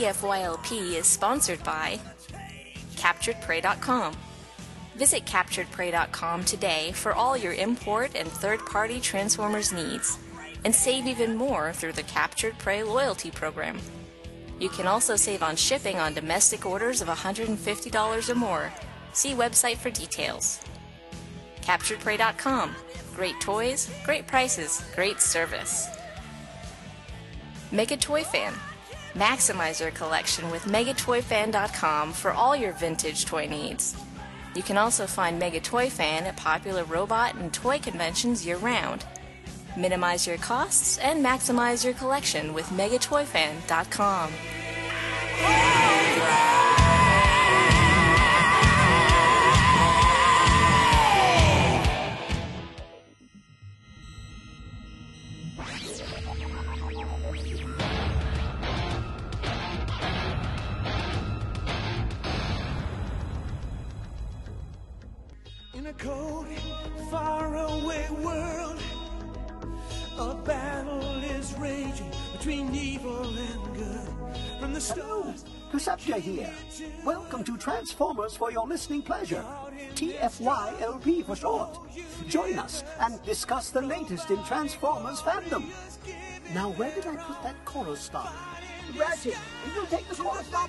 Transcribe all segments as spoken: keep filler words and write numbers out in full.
F Y L P is sponsored by Captured Prey dot com. Visit Captured Prey dot com today for all your import and third-party Transformers needs, and save even more through the Captured Prey loyalty program. You can also save on shipping on domestic orders of one hundred fifty dollars or more. See website for details. Captured Prey dot com. Great toys, great prices, great service. Mega Toy Fan. Maximize your collection with Mega Toy Fan dot com for all your vintage toy needs. You can also find Mega Toy Fan at popular robot and toy conventions year-round. Minimize your costs and maximize your collection with Mega Toy Fan dot com. In a cold, faraway world, a battle is raging between evil and good. From the stars, Perceptia here. Welcome to Transformers for your listening pleasure. T F Y L P for short. Join us and discuss the latest in Transformers fandom. Now, where did I put that chorus stop? Ratchet, will you take the chorus stop?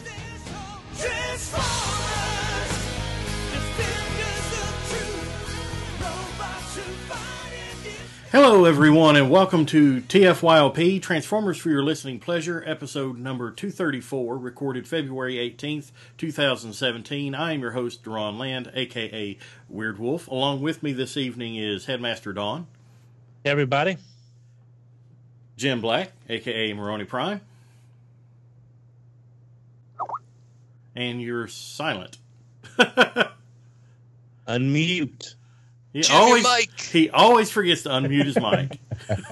Transformers, defenders of truth, robots who fight in it. Hello, everyone, and welcome to T F Y L P, Transformers for Your Listening Pleasure, episode number two thirty-four, recorded February eighteenth, two thousand seventeen. I am your host, Deron Land, a k a. Weird Wolf. Along with me this evening is Headmaster Dawn. Hey, everybody. Jim Black, a k a. Maroni Prime. And you're silent. Unmute. He Jimmy always, Mike. he always forgets to unmute his mic.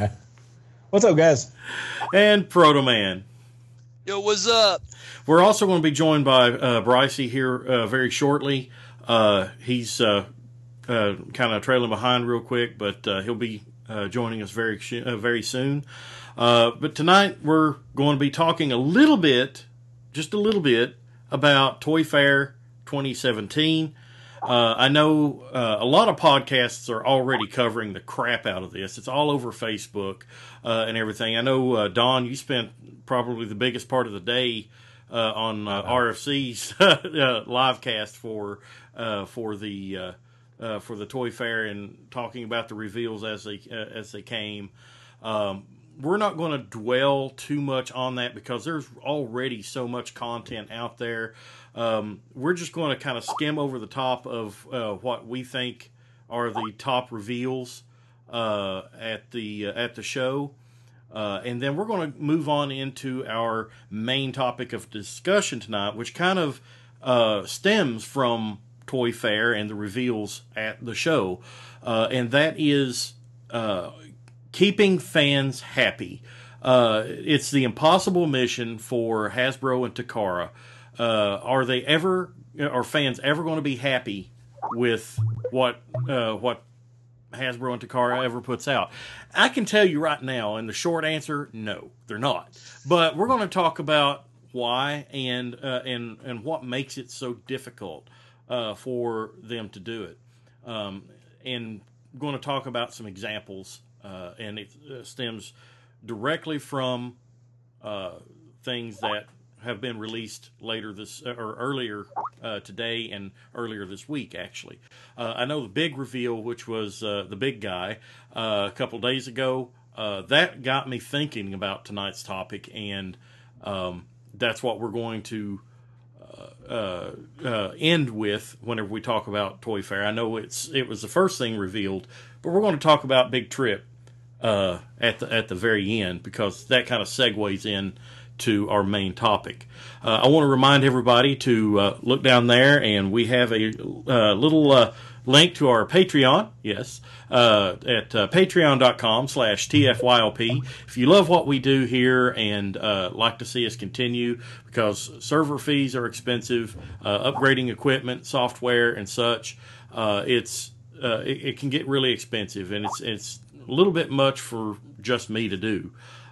What's up, guys? And Proto Man. Yo, what's up? We're also going to be joined by uh, Brycey here uh, very shortly. Uh, he's uh, uh, kind of trailing behind real quick, but uh, he'll be uh, joining us very uh, very soon. Uh, but tonight we're going to be talking a little bit, just a little bit, about Toy Fair twenty seventeen. Uh, I know uh, a lot of podcasts are already covering the crap out of this. It's all over Facebook uh, and everything. I know, uh, Don, you spent probably the biggest part of the day uh, on uh, R F C's uh, live cast for uh, for the uh, uh, for the Toy Fair and talking about the reveals as they uh, as they came. Um, we're not going to dwell too much on that because there's already so much content out there. Um, we're just going to kind of skim over the top of uh, what we think are the top reveals uh, at the uh, at the show, uh, and then we're going to move on into our main topic of discussion tonight, which kind of uh, stems from Toy Fair and the reveals at the show, uh, and that is uh, keeping fans happy. Uh, it's the impossible mission for Hasbro and Takara. Uh, are they ever, are fans ever going to be happy with what uh, what Hasbro and Takara ever puts out? I can tell you right now, and the short answer, no, they're not. But we're going to talk about why and uh, and and what makes it so difficult uh, for them to do it. Um, and we're going to talk about some examples, uh, and it uh, stems directly from uh, things that have been released later this or earlier uh, today and earlier this week. Actually, uh, I know the big reveal, which was uh, the big guy uh, a couple days ago. Uh, that got me thinking about tonight's topic, and um, that's what we're going to uh, uh, uh, end with whenever we talk about Toy Fair. I know it's it was the first thing revealed, but we're going to talk about Big Trip uh, at the at the very end because that kind of segues in to our main topic. Uh, I want to remind everybody to uh, look down there, and we have a uh, little uh, link to our Patreon, yes, uh, at uh, patreon.com slash TFYLP. If you love what we do here and uh, like to see us continue, because server fees are expensive, uh, upgrading equipment, software, and such, uh, it's uh, it, it can get really expensive, and it's, it's a little bit much for just me to do.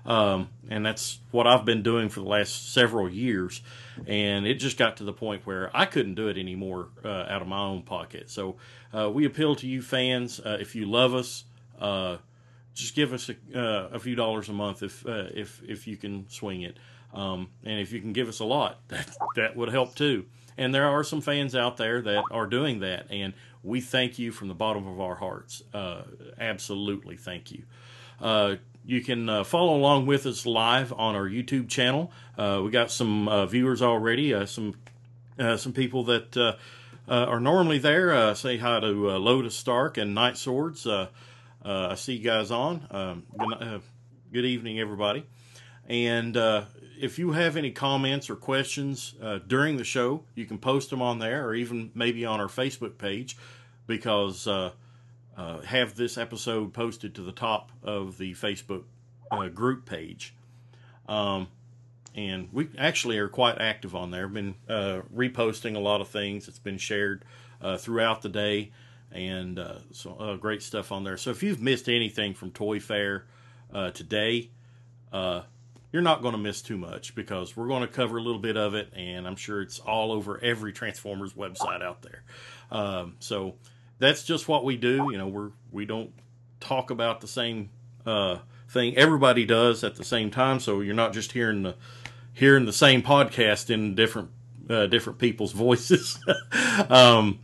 Um, and that's what I've been doing for the last several years. And it just got to the point where I couldn't do it anymore uh, out of my own pocket. So uh, we appeal to you fans. Uh, if you love us, uh, just give us a, uh, a few dollars a month if uh, if if you can swing it. Um, and if you can give us a lot, that that would help too. And there are some fans out there that are doing that, and we thank you from the bottom of our hearts. Uh, absolutely thank you. Uh, you can uh, follow along with us live on our YouTube channel. Uh, we got some uh, viewers already, uh, some uh, some people that uh, uh, are normally there. Uh, say hi to uh, Lotus Stark and Night Swords. Uh, uh, I see you guys on. Um, good, uh, good evening, everybody. And uh, if you have any comments or questions uh, during the show, you can post them on there, or even maybe on our Facebook page, because uh, uh, have this episode posted to the top of the Facebook uh, group page. Um, and we actually are quite active on there. Been uh, reposting a lot of things. It's been shared uh, throughout the day, and uh, so uh, great stuff on there. So if you've missed anything from Toy Fair uh, today, uh, you're not going to miss too much, because we're going to cover a little bit of it, and I'm sure it's all over every Transformers website out there. Um, so that's just what we do. You know, we're we don't talk about the same uh, thing everybody does at the same time. So you're not just hearing the hearing the same podcast in different uh, different people's voices. um,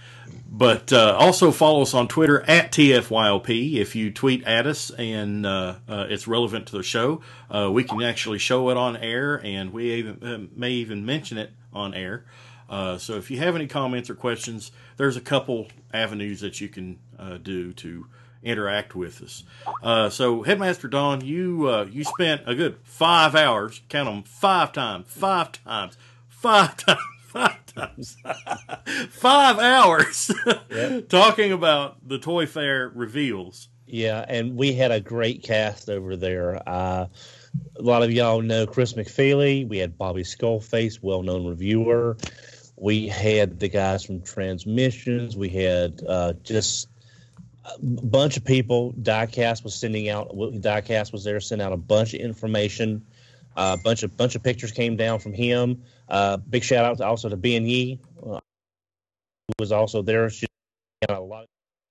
But uh, also follow us on Twitter at T F Y L P. If you tweet at us and uh, uh, it's relevant to the show, uh, we can actually show it on air, and we even, uh, may even mention it on air. Uh, so if you have any comments or questions, there's a couple avenues that you can uh, do to interact with us. Uh, so Headmaster Don, you uh, you spent a good five hours, count them five times, five times, five times. Five times. Five hours Yep. talking about the Toy Fair reveals. Yeah, and we had a great cast over there. Uh, a lot of y'all know Chris McFeely. We had Bobby Skullface, well-known reviewer. We had the guys from Transmissions. We had uh, just a bunch of people. Diecast was sending out. Diecast was there, sending out a bunch of information. A uh, bunch of bunch of pictures came down from him. Uh, big shout out to also to Ben Yee, uh, who was also there. She had a lot.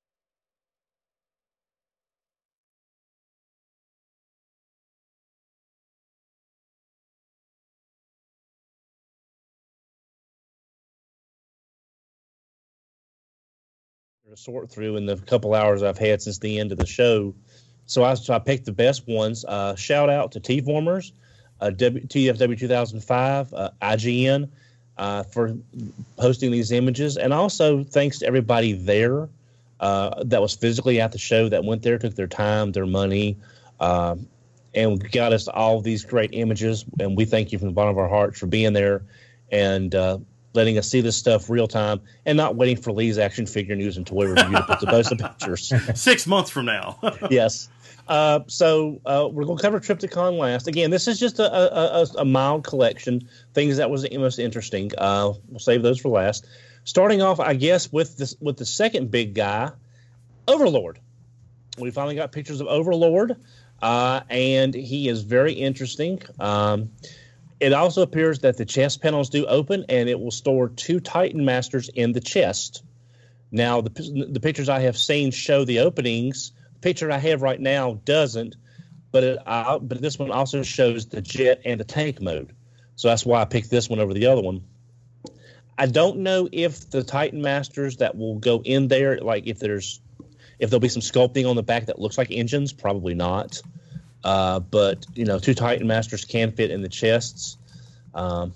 To sort through in the couple hours I've had since the end of the show. So I, so I picked the best ones. Uh, shout out to T-Formers, uh, w, T F W two thousand five, uh, I G N uh, for posting these images. And also thanks to everybody there uh, that was physically at the show, that went there, took their time, their money, uh, and got us all these great images. And we thank you from the bottom of our hearts for being there and uh, letting us see this stuff real time, and not waiting for Lee's Action Figure News and Toy Review to put the post of pictures. Six months from now. Yes. Uh, so uh, we're going to cover Trypticon last. Again, this is just a, a, a, a mild collection, things that was the most interesting. Uh, we'll save those for last. Starting off, I guess, with this with the second big guy, Overlord. We finally got pictures of Overlord, uh, and he is very interesting. Um, it also appears that the chest panels do open, and it will store two Titan Masters in the chest. Now, the the pictures I have seen show the openings. The picture I have right now doesn't, but it, I, but this one also shows the jet and the tank mode. So that's why I picked this one over the other one. I don't know if the Titan Masters that will go in there, like if there's if there'll be some sculpting on the back that looks like engines, probably not. Uh, but you know, two Titan Masters can fit in the chests. Um,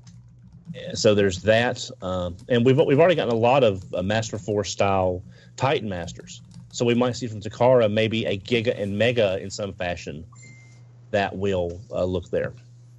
so there's that, um, and we've we've already gotten a lot of uh, Master Force style Titan Masters. So we might see from Takara maybe a Giga and Mega in some fashion that will uh, look there.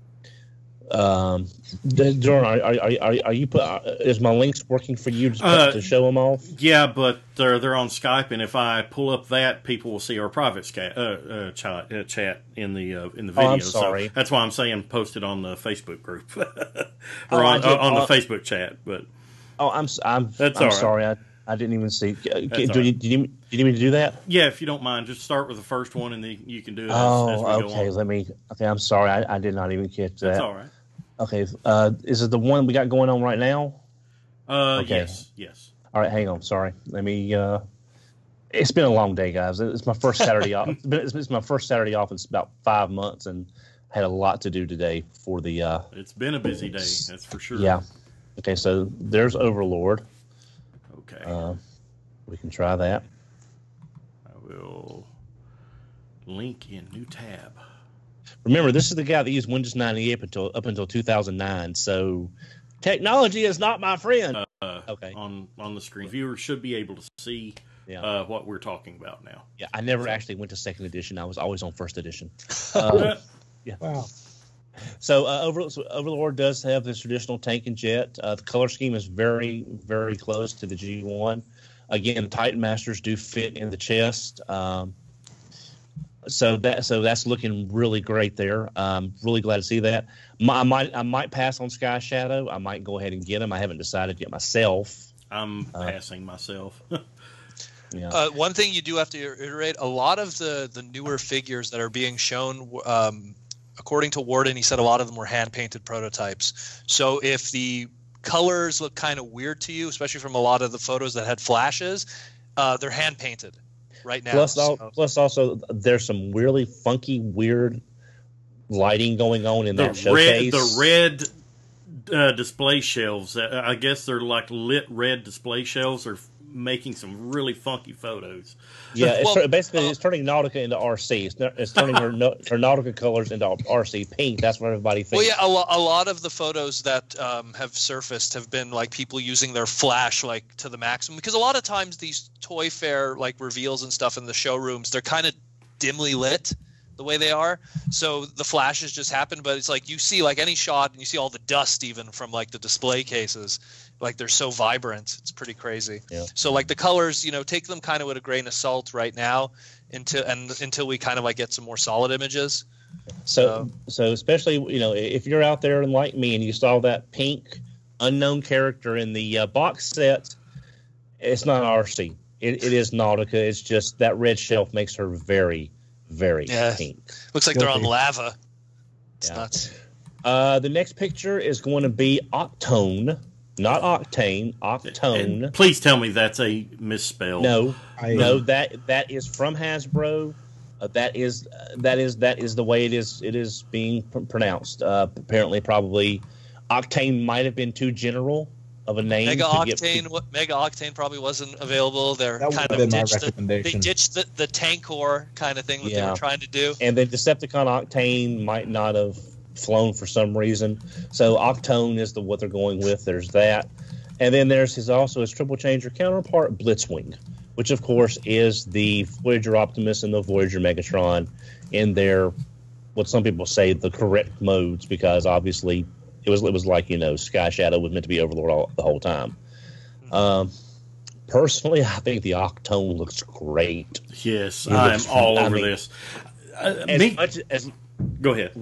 Um, Jordan, are, are, are, are you put, uh, is my links working for you to, Uh, to show them off? Yeah, but they're they're on Skype, and if I pull up that, people will see our private sca- uh, uh, chat, uh, chat in the uh, in the video. Oh, I'm sorry. So that's why I'm saying post it on the Facebook group or Oh, I on, did- uh, on uh, the Facebook chat. But Oh, I'm s- I'm That's I'm all right. sorry. I, I didn't even see. Do, all you, right. do, you, do you need me to do that? Yeah, if you don't mind, just start with the first one, and then you can do it as, Oh, as we go okay. on. Let me. Okay, I'm sorry. I, I did not even catch that. That's all right. Okay. Uh, is it the one we got going on right now? Uh, Okay. Yes, yes. All right, hang on. Sorry. Let me. Uh, it's been a long day, guys. It's my first Saturday off. It's, been, it's my first Saturday off in about five months, and had a lot to do today for the. Uh, It's been a busy day, that's for sure. yeah. Okay, so there's Overlord. Okay. Uh, we can try that. I will link in new tab. Remember, this is the guy that used Windows ninety-eight until up until two thousand nine. So technology is not my friend. Uh, Okay. On on the screen, viewers should be able to see Yeah. uh, what we're talking about now. Yeah, I never actually went to second edition. I was always on first edition. Uh, yeah. Wow. So, uh, Over, so Overlord does have this traditional tank and jet. Uh, the color scheme is very, very close to the G one. Again, Titan Masters do fit in the chest. Um, so that so that's looking really great there. Um, really glad to see that. My, I might I might pass on Sky Shadow. I might go ahead and get him. I haven't decided yet myself. I'm Uh, passing myself. Yeah. Uh, one thing you do have to reiterate: a lot of the the newer figures that are being shown, um, according to Warden, he said a lot of them were hand painted prototypes. So if the colors look kind of weird to you, especially from a lot of the photos that had flashes, uh, they're hand painted right now. Plus, al- So- plus also, there's some really funky, weird lighting going on in the that red, showcase. the red uh, display shelves. Uh, I guess they're like lit red display shelves. Are making some really funky photos. Yeah, it's Well, tur- basically uh, it's turning Nautica into R C. It's, not- it's turning her, no- her Nautica colors into R C pink. That's what everybody thinks. Well, yeah, a, lo- a lot of the photos that um, have surfaced have been like people using their flash like to the maximum, because a lot of times these Toy Fair like reveals and stuff in the showrooms, they're kind of dimly lit the way they are. So the flashes just happen, but it's like you see like any shot and you see all the dust even from like the display cases. Like they're so vibrant, it's pretty crazy. Yeah. So like the colors, you know, take them kind of with a grain of salt right now, until and until we kind of like get some more solid images. So, so especially you know if you're out there and like me and you saw that pink unknown character in the uh, box set, it's not R C. It, it is Nautica. It's just that red shelf makes her very, very Yeah. pink. Looks like they're on Guilty. lava. It's Yeah. nuts. Uh, the next picture is going to be Octone, not Octane. Octone. And please tell me that's a misspell. No, I- no, that that is from Hasbro. Uh, that is uh, that is that is the way it is. It is being pr- pronounced. Uh, apparently, probably Octane might have been too general of a name. Mega to get- Octane, what Mega Octane probably wasn't available. They're That would kind have of been my ditched the, they recommendation. ditched the, the Tankor kind of thing that they Yeah. were trying to do. and then Decepticon Octane might not have flown for some reason. So Octone is the what they're going with. There's that, and then there's his also his triple changer counterpart Blitzwing, which of course is the Voyager Optimus and the Voyager Megatron in their what some people say the correct modes, because obviously it was it was like you know Sky Shadow was meant to be Overlord all, the whole time. Um, personally, I think the Octone looks great. Yes, It I'm looks- all I over mean, this. Uh, As me, much as go ahead.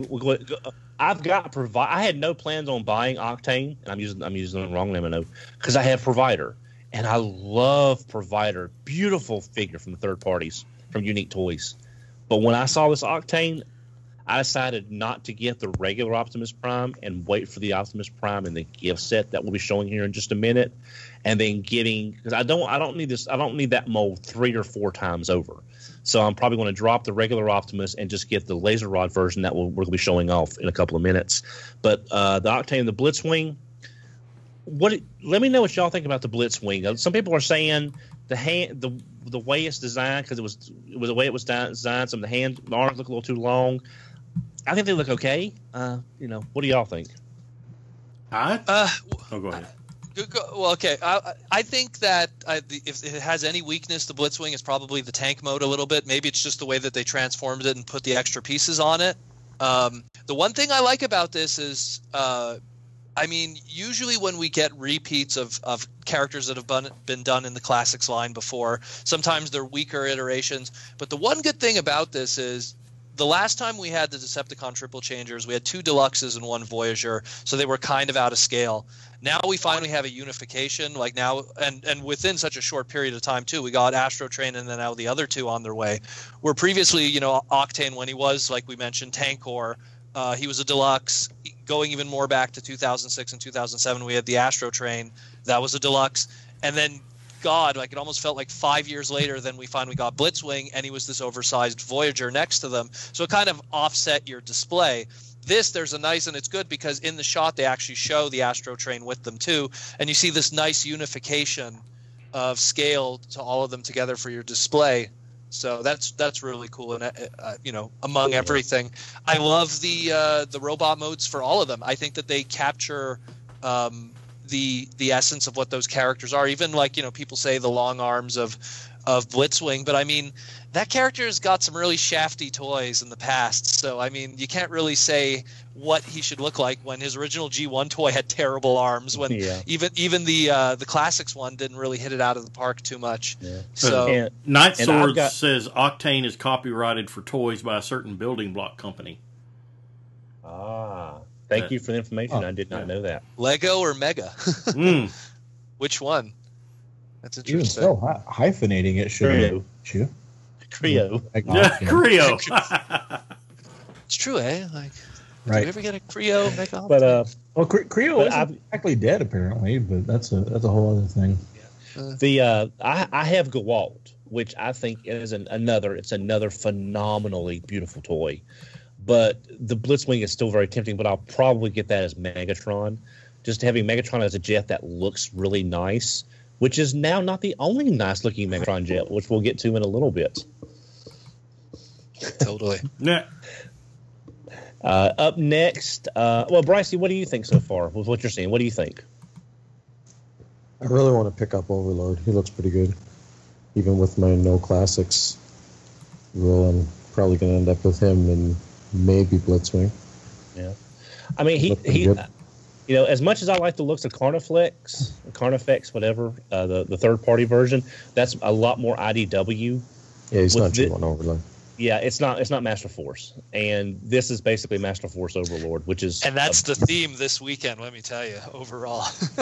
I've got provide. I had no plans on buying Octane, and I'm using I'm using the wrong name, I know, because I have Provider, and I love Provider. Beautiful figure from the third parties from Unique Toys. But when I saw this Octane, I decided not to get the regular Optimus Prime and wait for the Optimus Prime in the gift set that we'll be showing here in just a minute, and then getting because I don't I don't need this I don't need that mold three or four times over. So I'm probably going to drop the regular Optimus and just get the laser rod version that we'll, we're going to be showing off in a couple of minutes. But uh, the Octane, the Blitzwing, what? Let me know what y'all think about the Blitzwing. Some people are saying the hand, the the way it's designed, because it was it was the way it was designed. Some of the hand, the arms look a little too long. I think they look okay. Uh, you know, what do y'all think? I Uh, oh, go ahead. Go- go- Well, okay. I, I think that I, the- if it has any weakness, the Blitzwing is probably the tank mode a little bit. Maybe it's just the way that they transformed it and put the extra pieces on it. Um, the one thing I like about this is, uh, I mean, usually when we get repeats of, of characters that have been, been done in the classics line before, sometimes they're weaker iterations. But the one good thing about this is the last time we had the Decepticon triple changers, we had two Deluxes and one Voyager, so they were kind of out of scale. Now we finally have a unification, like now, and, and within such a short period of time too. We got Astro Train and then now the other two on their way. Where previously, you know, Octane, when he was, like we mentioned, Tankor, uh, he was a Deluxe. Going even more back to two thousand six and two thousand seven, we had the Astro Train. That was a Deluxe. And then, God, like it almost felt like five years later, then we finally got Blitzwing, and he was this oversized Voyager next to them. So it kind of offset your display. This, there's a nice, and it's good because in the shot they actually show the Astro Train with them too, and you see this nice unification of scale to all of them together for your display. So that's that's really cool, and uh, you know, among everything, I love the uh, the robot modes for all of them. I think that they capture um, the the essence of what those characters are. Even like, you know, people say the long arms of of Blitzwing, but I mean, that character has got some really shafty toys in the past. So I mean, you can't really say what he should look like when his original G one toy had terrible arms. When Yeah. even even the uh, the classics one didn't really hit it out of the park too much. Yeah. So And- Night and I've Sword got- says Octane is copyrighted for toys by a certain building block company. Ah, thank Uh, you for the information. oh, I did not yeah. know that. Lego or Mega? Mm. Which one? That's Even interesting. so, hy- hyphenating it should Creo. you. Creo. Like, Yeah, option. Creo. It's true, eh? Like, did Right. we ever get a Creo Mega? But uh, Well, Cre- Creo But is I've- exactly dead apparently, but that's a that's a whole other thing. the uh, I, I have Gewalt, which I think is an, another. It's another phenomenally beautiful toy. But the Blitzwing is still very tempting. But I'll probably get that as Megatron. Just having Megatron as a jet that looks really nice, which is now not the only nice looking Megatron jet, which we'll get to in a little bit. Totally. Yeah. Uh, up next, uh, well, Brycey, what do you think so far with what you're seeing? What do you think? I really want to pick up Overlord. He looks pretty good. Even with my no classics rule, I'm probably going to end up with him and maybe Blitzwing. Yeah, I mean, he Look pretty he, good. you know, as much as I like the looks of Carnifex, Carnifex, whatever, uh, the the third party version, that's a lot more I D W. Yeah, he's With not the- G one Overlord. Yeah, it's not it's not Master Force, and this is basically Master Force Overlord, which is And that's a- the theme this weekend, let me tell you, overall.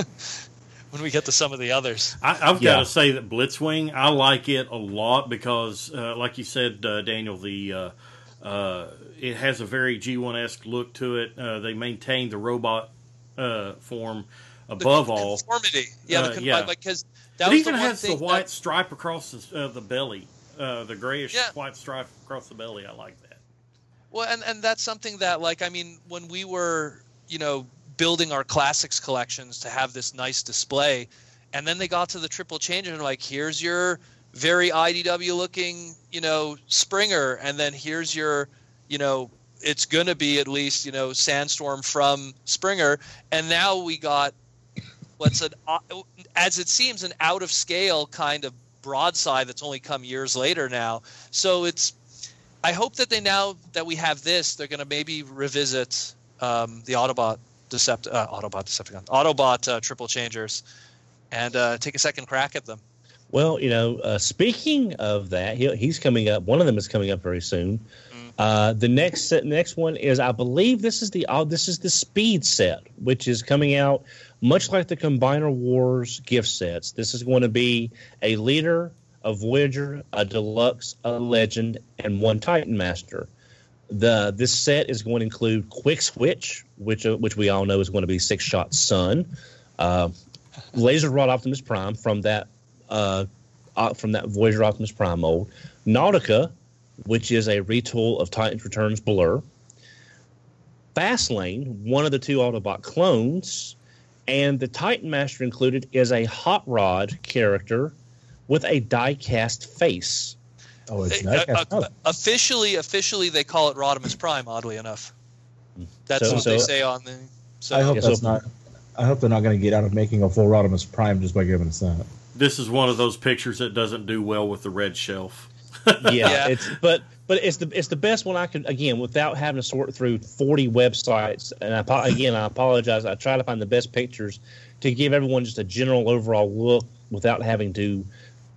When we get to some of the others. I, I've Yeah. got to say that Blitzwing, I like it a lot because, uh, like you said, uh, Daniel, the uh, uh, it has a very G one-esque look to it. Uh, they maintain the robot uh, form above the all. conformity. Yeah, Uh, the con- yeah. like because that It was even the one has the thing white that- stripe across the, uh, the belly, uh, the grayish Yeah. white stripe across the belly. I like that. Well, and, and that's something that, like, I mean, when we were, you know, building our classics collections to have this nice display, and then they got to the triple change and like, here's your very I D W looking, you know, Springer, and then here's your, you know, it's gonna be at least, you know, Sandstorm from Springer, and now we got what's an, uh, as it seems, an out of scale kind of broadside that's only come years later now. So it's, I hope that they now that we have this, they're going to maybe revisit um, the Autobot Decept uh, Autobot Decepticon Autobot uh, triple changers and uh, take a second crack at them. Well, you know, uh, speaking of that, he, he's coming up. One of them is coming up very soon. Mm. Uh, the next set, next one is, I believe, this is the uh, this is the Speed set, which is coming out much like the Combiner Wars gift sets. This is going to be a leader, a Voyager, a Deluxe, a Legend, and one Titan Master. The this set is going to include Quick Switch, which uh, which we all know is going to be Six Shot Sun, uh, Laser Rod Optimus Prime from that uh, uh, from that Voyager Optimus Prime mold, Nautica, which is a retool of Titans Returns Blur, Fastlane, one of the two Autobot clones, and the Titan Master included is a Hot Rod character with a die-cast face. Oh, it's They- not. uh, oh, uh, officially, officially, they call it Rodimus Prime. Oddly enough, that's So- what they so- say on the. So I hope Yeah, that's so- not. I hope they're not going to get out of making a full Rodimus Prime just by giving us that. This is one of those pictures that doesn't do well with the red shelf. Yeah, Yeah. it's but but it's the it's the best one I could, again, without having to sort through forty websites. And I apo- again, I apologize. I try to find the best pictures to give everyone just a general overall look without having to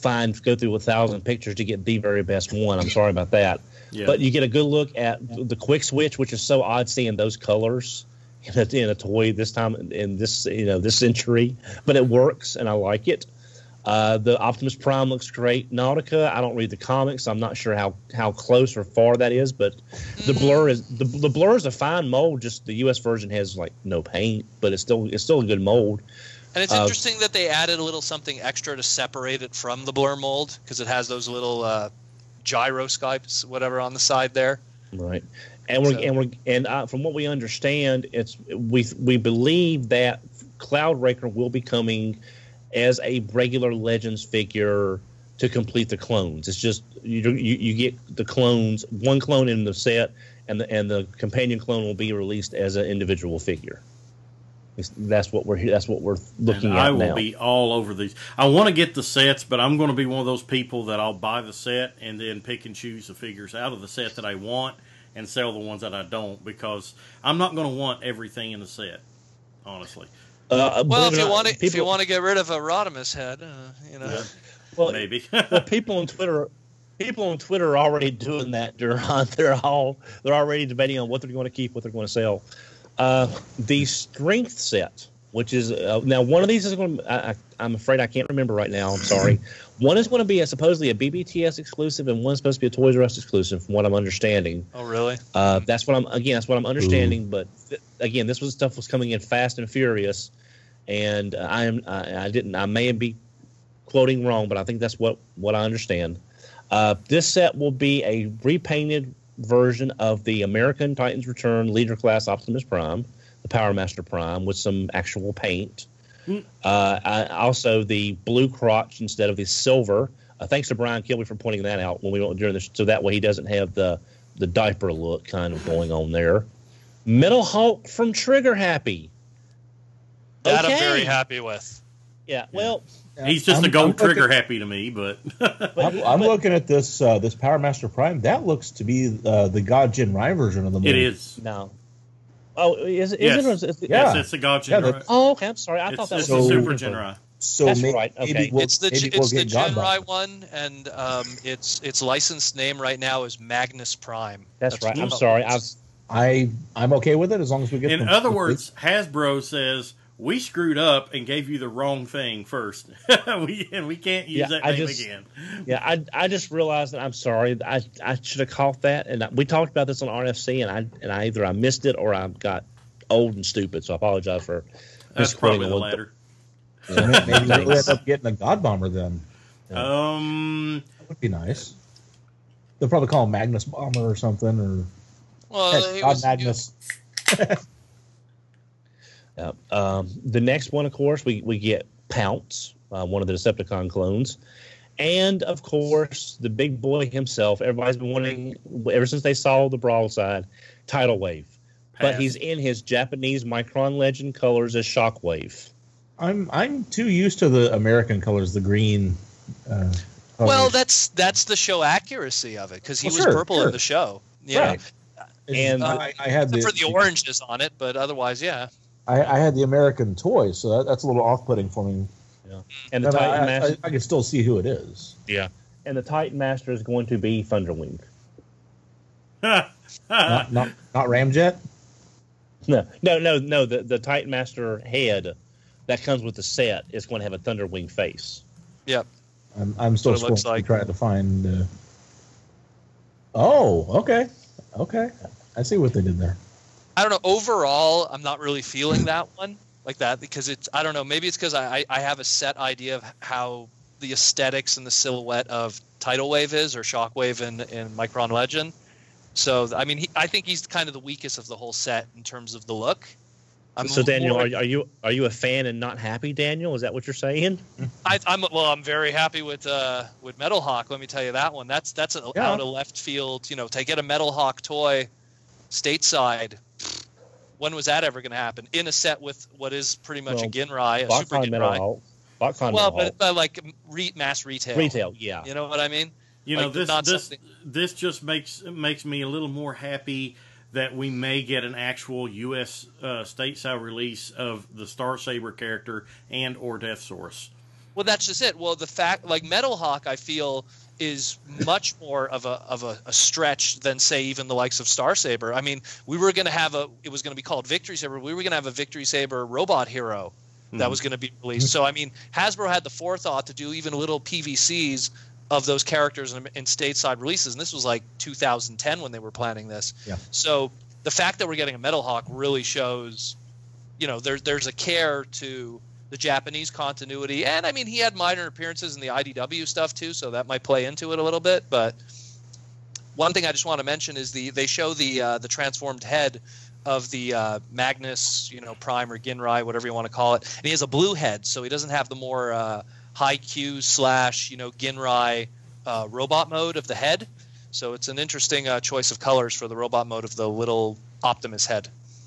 find go through a thousand pictures to get the very best one. I'm sorry about that. Yeah. But you get a good look at the quick switch, which is so odd seeing those colors in a, in a toy this time in this you know this century. But it works, and I like it. Uh, the Optimus Prime looks great. Nautica, I don't read the comics. So I'm not sure how, how close or far that is, but the blur is the, the blur is a fine mold. Just the U S version has like no paint, but it's still it's still a good mold. And it's Uh, interesting that they added a little something extra to separate it from the blur mold because it has those little uh, gyroscopes, whatever, on the side there. Right, and we're So- and we're and uh, from what we understand, it's we we believe that Cloudraker will be coming as a regular Legends figure to complete the clones. It's just you you, you get the clones, one clone in the set, and the and the companion clone will be released as an individual figure. It's, that's what we're that's what we're looking And at I will now. be all over these. I want to get the sets, but I'm going to be one of those people that I'll buy the set and then pick and choose the figures out of the set that I want and sell the ones that I don't, because I'm not going to want everything in the set, honestly. Uh, Well, believe if it or you not, want to, if people- you want to get rid of a Rodimus head, uh, you know, Yeah. well, Maybe. well, people on Twitter, people on Twitter are already doing that. Duran. They're all they're already debating on what they're going to keep, what they're going to sell. Uh, the strength set, which is uh, now one of these is going. To, I, I, I'm afraid I can't remember right now. I'm sorry. One is going to be a, supposedly a B B T S exclusive, and one's supposed to be a Toys R Us exclusive, from what I'm understanding. oh really? Uh, that's what I'm again. That's what I'm understanding. But th- again, this was stuff was coming in fast and furious, and uh, I am I, I didn't. I may be quoting wrong, but I think that's what what I understand. Uh, this set will be a repainted version of the American Titans Return Leader Class Optimus Prime, the Power Master Prime, with some actual paint. Uh, I, also, the blue crotch instead of the silver. Uh, thanks to Brian Kilby for pointing that out when we went during this, so that way he doesn't have the the diaper look kind of going on there. Metal Hulk from Trigger Happy. That Okay. I'm very happy with. Yeah, well, He's just I'm- a gold I'm trigger looking- happy to me, but I'm, I'm looking at this uh, this Power Master Prime. That looks to be uh, the God Jin Rai version of the movie. it is. no. Oh, is, is Yes. it? Or is it Yeah. Yes, it's the God Yeah, Genrai. that's- Oh, okay. I'm sorry. I it's thought that it's was the So- Super Genrai. So That's may- right, okay. maybe we'll, It's the maybe it's we'll the get God Genrai Box. one, and um, its its licensed name right now is Magnus Prime. That's right. I'm what- sorry. I was, I I'm okay with it as long as we get. In them other quickly. words, Hasbro says we screwed up and gave you the wrong thing first. we and we can't use Yeah, that I name just- again. yeah, I I just realized that I'm sorry. I I should have caught that, and I, we talked about this on R F C, and I and I either I missed it or I got old and stupid. So I apologize for. That's misquoting probably the it. latter. So may- maybe we'll end up getting a God Bomber then. Um, That would be nice. They'll probably call him Magnus Bomber or something, or Well, heck, it God was, Magnus. Yeah. Um, the next one, of course, we, we get Pounce, uh, one of the Decepticon clones. And, of course, the big boy himself. Everybody's been wanting, ever since they saw the broadside, Tidal Wave. But Pass. he's in his Japanese Micron Legend colors as Shockwave. I'm I'm too used to the American colors, the green. Uh, well, colors. that's that's the show accuracy of it because he Well, was sure, purple sure. in the show. Yeah, Right. And- I, I had the, except for the oranges on it, but otherwise, yeah. I, I had the American toy, so that, that's a little off-putting for me. And the But Titan I, Master, I, I can still see who it is. yeah. And the Titan Master is going to be Thunderwing. Not not, not Ramjet. No, no, no, no. The the Titan Master head that comes with the set is going to have a Thunderwing face. Yep. I'm I'm still What it looks scrolling like. trying to find. Uh... Oh, okay, okay. I see what they did there. I don't know. Overall, I'm not really feeling that one like that because it's. I don't know. Maybe it's because I, I I have a set idea of how the aesthetics and the silhouette of Tidal Wave is or Shockwave in in Micron Legend. So I mean, he, I think he's kind of the weakest of the whole set in terms of the look. I'm so, Daniel, more- are, are you are you a fan and not happy, Daniel? Is that what you're saying? I, I'm well. I'm very happy with uh, with Metal Hawk. Let me tell you that one. That's that's a, Yeah. out of left field. You know, to get a Metal Hawk toy stateside. When was that ever going to happen? In a set with what is pretty much Well, a Ginrai, a Super BotCon Metal Ginrai. Hulk. BotCon Well, Metal but, Hulk. but like re- mass retail. Retail, yeah. You know what I mean? You know, Like, this not this something- this just makes makes me a little more happy that we may get an actual U S uh, stateside release of the Star Saber character and or Death Source. Well, that's just it. Well, the fact, like Metal Hawk, I feel is much more of a of a, a stretch than say even the likes of Star Saber. I mean, we were going to have a it was going to be called Victory Saber. We were going to have a Victory Saber robot hero that Mhm. was going to be released. So I mean, Hasbro had the forethought to do even little P V Cs of those characters in, in stateside releases, and this was like two thousand ten when they were planning this. Yeah. So the fact that we're getting a Metal Hawk really shows, you know, there's there's a care to the Japanese continuity, and I mean he had minor appearances in the I D W stuff too, so that might play into it a little bit. But one thing I just want to mention is the they show the uh, the transformed head of the uh, Magnus, you know, Prime or Ginrai, whatever you want to call it, and he has a blue head, so he doesn't have the more uh, high Q slash you know Ginrai uh, robot mode of the head. So it's an interesting uh, choice of colors for the robot mode of the little Optimus head.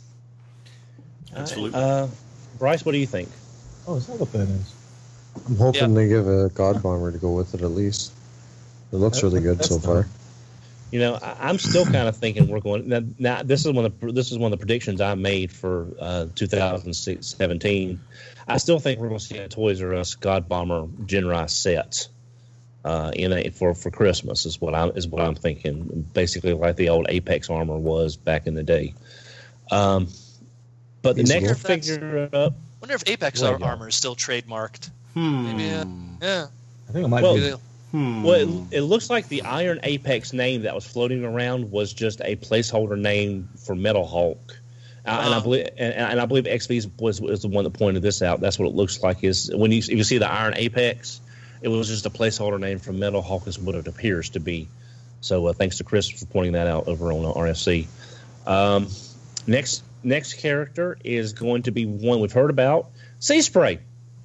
Absolutely. Uh, Bryce, what do you think? Oh, is that what that is? I'm hoping Yeah. they give a God Bomber to go with it at least. It looks really good so That's far. nice. You know, I, I'm still kind of thinking we're going. Now, now, this is one of the, this is one of the predictions I made for uh, two thousand seventeen. I still think we're going to see a Toys R Us God Bomber Genrai set uh, in a for for Christmas. Is what I is what I'm thinking. Basically, like the old Apex armor was back in the day. Um, but the Feasible. next figure up. I wonder if Apex Right, ar- yeah. armor is still trademarked. Hmm. Maybe, uh, yeah. I think it might Well, be. Maybe they'll- Hmm. Well, it, it looks like the Iron Apex name that was floating around was just a placeholder name for Metal Hulk, uh, and I Uh-huh. believe and, and I believe X V was was the one that pointed this out. That's what it looks like. Is when you if you see the Iron Apex, it was just a placeholder name for Metal Hulk, is what it appears to be. So uh, thanks to Chris for pointing that out over on R F C. Um, next next character is going to be one we've heard about, Sea Spray.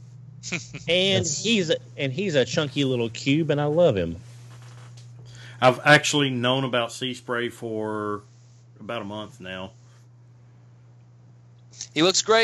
And Yes. he's a, and he's a chunky little cube, and I love him. I've actually known about Sea Spray for about a month now. He looks great.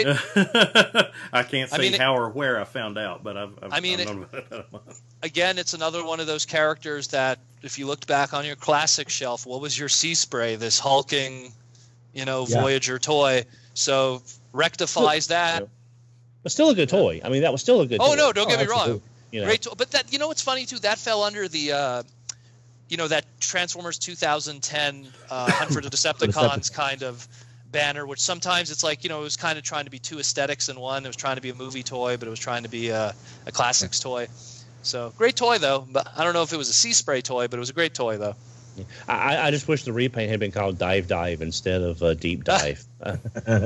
I can't say I mean, it- how or where I found out, but I've, I've, I mean, I've it- known about it about a month. Again, it's another one of those characters that, if you looked back on your classic shelf, what was your Sea Spray? This hulking, you know, Yeah. Voyager toy. So rectifies that. Yeah. But still a good toy. I mean, that was still a good Oh toy. no, don't get Oh, me wrong. absolutely. You know? Great toy. But that, you know, what's funny too? That fell under the, uh, you know, that Transformers two thousand ten uh, Hunt for the Decepticons Decepticons. kind of banner, which sometimes it's like, you know, it was kind of trying to be two aesthetics in one. It was trying to be a movie toy, but it was trying to be a, a classics toy. So great toy though. But I don't know if it was a Sea Spray toy, but it was a great toy though. I, I just wish the repaint had been called Dive Dive instead of uh, Deep Dive. Uh,